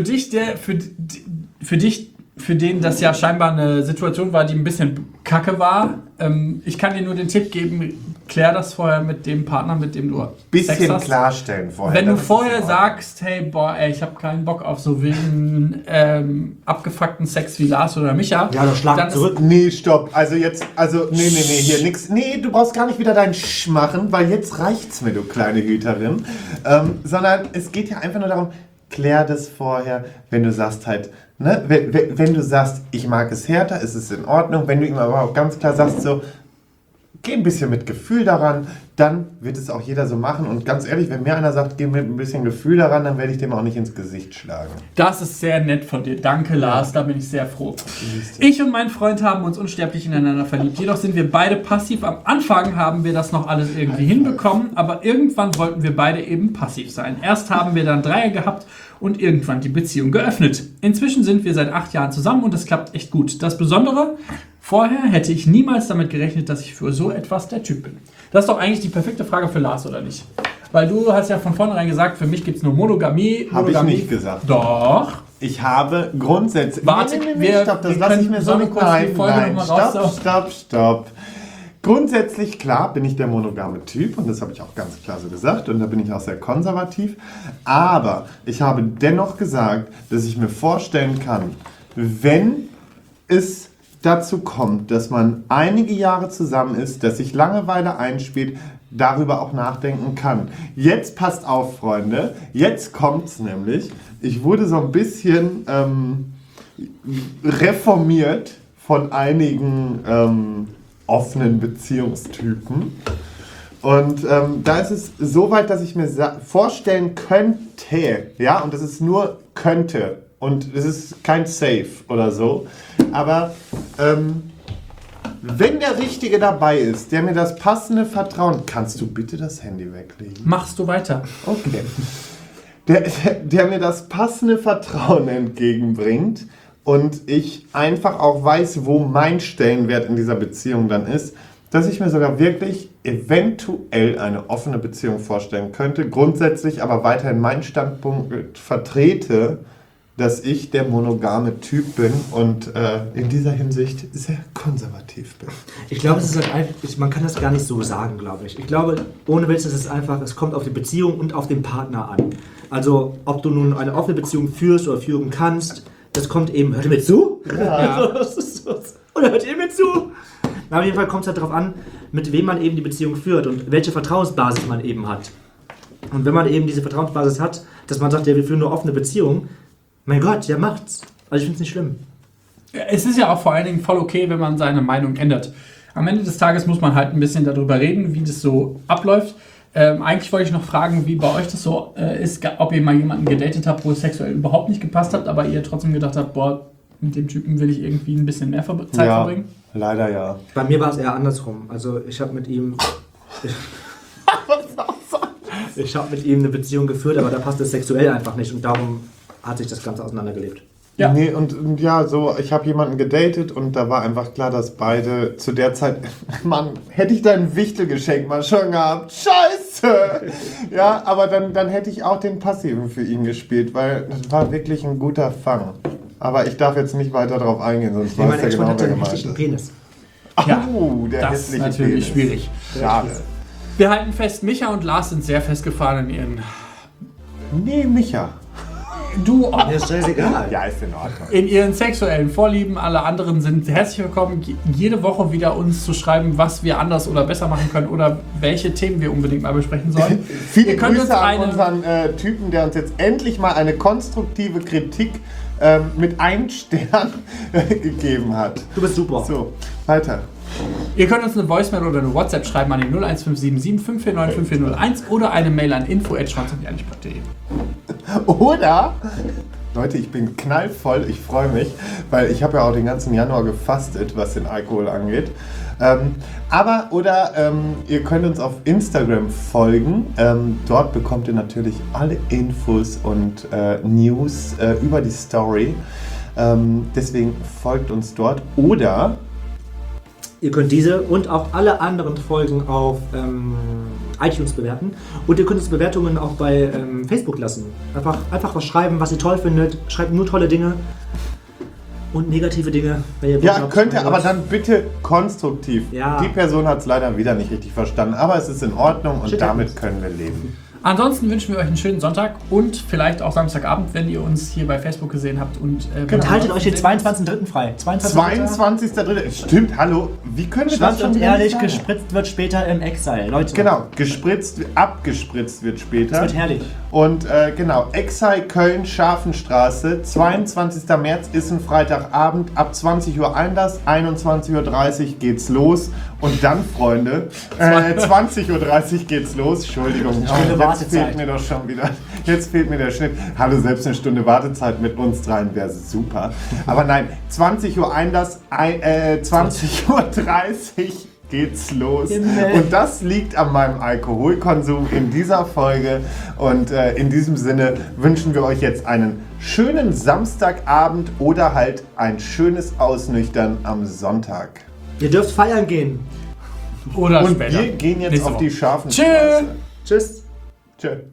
C: den das ja scheinbar eine Situation war, die ein bisschen kacke war, ich kann dir nur den Tipp geben, klär das vorher mit dem Partner, mit dem du Sex
E: Bisschen
C: hast.
E: klarstellen vorher.
C: Wenn du
E: das ist
C: vorher
E: in Ordnung.
C: sagst, hey, boah, ey, ich habe keinen Bock auf so wilden, abgefuckten Sex wie Lars oder Micha.
D: Ja, dann schlag zurück.
E: Nee, stopp. Nee, hier nix. Nee, du brauchst gar nicht wieder deinen Sch machen, weil jetzt reicht's mir, du kleine Hüterin. Sondern es geht ja einfach nur darum, klär das vorher, wenn du sagst halt, ne, wenn du sagst, ich mag es härter, ist es in Ordnung. Wenn du ihm aber auch ganz klar sagst, so, geh ein bisschen mit Gefühl daran, dann wird es auch jeder so machen. Und ganz ehrlich, wenn mir einer sagt, geh mit ein bisschen Gefühl daran, dann werde ich dem auch nicht ins Gesicht schlagen.
C: Das ist sehr nett von dir. Danke, Lars, da bin ich sehr froh. Ich und mein Freund haben uns unsterblich ineinander verliebt. Jedoch sind wir beide passiv. Am Anfang haben wir das noch alles irgendwie hinbekommen, aber irgendwann wollten wir beide eben passiv sein. Erst haben wir dann Dreier gehabt und irgendwann die Beziehung geöffnet. Inzwischen sind wir seit 8 Jahren zusammen und es klappt echt gut. Das Besondere, vorher hätte ich niemals damit gerechnet, dass ich für so etwas der Typ bin. Das ist doch eigentlich die perfekte Frage für Lars, oder nicht? Weil du hast ja von vornherein gesagt, für mich gibt es nur Monogamie.
E: Habe ich nicht gesagt.
C: Doch.
E: Ich habe grundsätzlich...
C: Warte,
E: stopp, das
C: wir
E: lasse ich
C: können
E: mir so
C: so
E: nicht...
C: kurz die Folge
E: Nein,
C: noch mal raus-
E: stopp. Grundsätzlich, klar, bin ich der monogame Typ und das habe ich auch ganz klar so gesagt und da bin ich auch sehr konservativ. Aber ich habe dennoch gesagt, dass ich mir vorstellen kann, wenn es dazu kommt, dass man einige Jahre zusammen ist, dass sich Langeweile einspielt, darüber auch nachdenken kann. Jetzt passt auf, Freunde, jetzt kommt's nämlich. Ich wurde so ein bisschen reformiert von einigen offenen Beziehungstypen. Und da ist es so weit, dass ich mir vorstellen könnte, ja, und das ist nur könnte, und es ist kein Safe oder so, aber wenn der Richtige dabei ist, der mir das passende Vertrauen... Kannst du bitte das Handy weglegen?
C: Machst du weiter.
E: Okay. Der mir das passende Vertrauen entgegenbringt und ich einfach auch weiß, wo mein Stellenwert in dieser Beziehung dann ist, dass ich mir sogar wirklich eventuell eine offene Beziehung vorstellen könnte, grundsätzlich aber weiterhin meinen Standpunkt vertrete, dass ich der monogame Typ bin und in dieser Hinsicht sehr konservativ bin.
D: Ich glaube, es ist halt einfach, man kann das gar nicht so sagen, glaube ich. Ich glaube, ohne Witz ist es einfach, es kommt auf die Beziehung und auf den Partner an. Also, ob du nun eine offene Beziehung führst oder führen kannst, das kommt eben, hört ihr mir zu? Ja. Oder hört ihr mir zu? Na, auf jeden Fall kommt es halt darauf an, mit wem man eben die Beziehung führt und welche Vertrauensbasis man eben hat. Und wenn man eben diese Vertrauensbasis hat, dass man sagt, ja, wir führen nur offene Beziehungen, mein Gott, ja, macht's. Also ich finde es nicht schlimm.
C: Es ist ja auch vor allen Dingen voll okay, wenn man seine Meinung ändert. Am Ende des Tages muss man halt ein bisschen darüber reden, wie das so abläuft. Eigentlich wollte ich noch fragen, wie bei euch das so ist, ob ihr mal jemanden gedatet habt, wo es sexuell überhaupt nicht gepasst hat, aber ihr trotzdem gedacht habt, boah, mit dem Typen will ich irgendwie ein bisschen mehr Zeit verbringen.
E: Leider ja.
D: Bei mir war es eher andersrum. Also ich habe mit ihm... Ich habe mit ihm eine Beziehung geführt, aber da passt es sexuell einfach nicht und darum hat sich das Ganze auseinandergelebt.
C: Ja.
E: Nee, und ja, so, ich habe jemanden gedatet und da war einfach klar, dass beide zu der Zeit, Mann, hätte ich dein Wichtelgeschenk mal schon gehabt, scheiße! Ja, aber dann hätte ich auch den Passiven für ihn gespielt, weil das war wirklich ein guter Fang. Aber ich darf jetzt nicht weiter darauf eingehen, sonst
D: Nee, mein
E: weiß ja
D: Ex-Freund
E: genau,
D: hatte
E: wer
D: einen
E: gemeint
D: richtigen
E: ist.
D: Penis.
C: Ja,
E: Der
C: das ist
E: hässliche
C: natürlich
E: Penis.
C: schwierig.
E: Schade.
C: Wir halten fest, Micha und Lars sind sehr festgefahren in ihren...
E: Nee, Micha.
C: du
D: Mir ist scheißegal.
E: Ja, ist in Ordnung.
C: in ihren sexuellen Vorlieben. Alle anderen sind herzlich willkommen, jede Woche wieder uns zu schreiben, was wir anders oder besser machen können oder welche Themen wir unbedingt mal besprechen sollen.
E: Viele
C: Ihr könnt
E: Grüße an
C: uns
E: unseren Typen, der uns jetzt endlich mal eine konstruktive Kritik mit 1 Stern gegeben hat.
D: Du bist super.
E: So, weiter.
C: Ihr könnt uns eine Voicemail oder eine WhatsApp schreiben an die 01577 549 5401 oder eine Mail an info@schwanzundehrlich.de.
E: Oder, Leute, ich bin knallvoll, ich freue mich, weil ich habe ja auch den ganzen Januar gefastet, was den Alkohol angeht. Ihr könnt uns auf Instagram folgen. Dort bekommt ihr natürlich alle Infos und News über die Story. Deswegen folgt uns dort. Oder
D: Ihr könnt diese und auch alle anderen Folgen auf iTunes bewerten. Und ihr könnt uns Bewertungen auch bei Facebook lassen. Einfach was schreiben, was ihr toll findet. Schreibt nur tolle Dinge und negative Dinge. Wenn ihr
E: ja, könnt ihr, aber dann bitte konstruktiv.
D: Ja.
E: Die Person hat es leider wieder nicht richtig verstanden, aber es ist in Ordnung und
D: Shit
E: damit
D: happens.
E: können wir leben.
C: Ansonsten wünschen wir euch einen schönen Sonntag und vielleicht auch Samstagabend, wenn ihr uns hier bei Facebook gesehen habt. Und
D: haltet euch den 22.03. frei.
E: 22.03. Stimmt, hallo. Wie können wir
D: Schwanz
E: das
D: und
E: schon
D: ehrlich,
E: sagen?
D: gespritzt wird später im Exile. Leute,
E: Genau, abgespritzt wird später.
D: das wird herrlich.
E: Und genau, Exile Köln, Scharfenstraße, 22. März ist ein Freitagabend, ab 20 Uhr Einlass, 21.30 Uhr geht's los. Und dann, Freunde, 20.30 Uhr geht's los. Entschuldigung, jetzt fehlt mir doch schon wieder. Jetzt fehlt mir der Schnitt. Hallo, selbst eine Stunde Wartezeit mit uns dreien wäre super. Aber nein, 20 Uhr Einlass, 20.30 Uhr geht's los. Und das liegt an meinem Alkoholkonsum in dieser Folge. Und in diesem Sinne wünschen wir euch jetzt einen schönen Samstagabend oder halt ein schönes Ausnüchtern am Sonntag.
D: Ihr dürft feiern gehen.
C: Oder
E: Und
C: später.
E: wir gehen jetzt
C: Nächste
E: auf die
C: Woche.
E: scharfen
C: Tschö.
E: Straße.
D: Tschüss.
E: Tschö.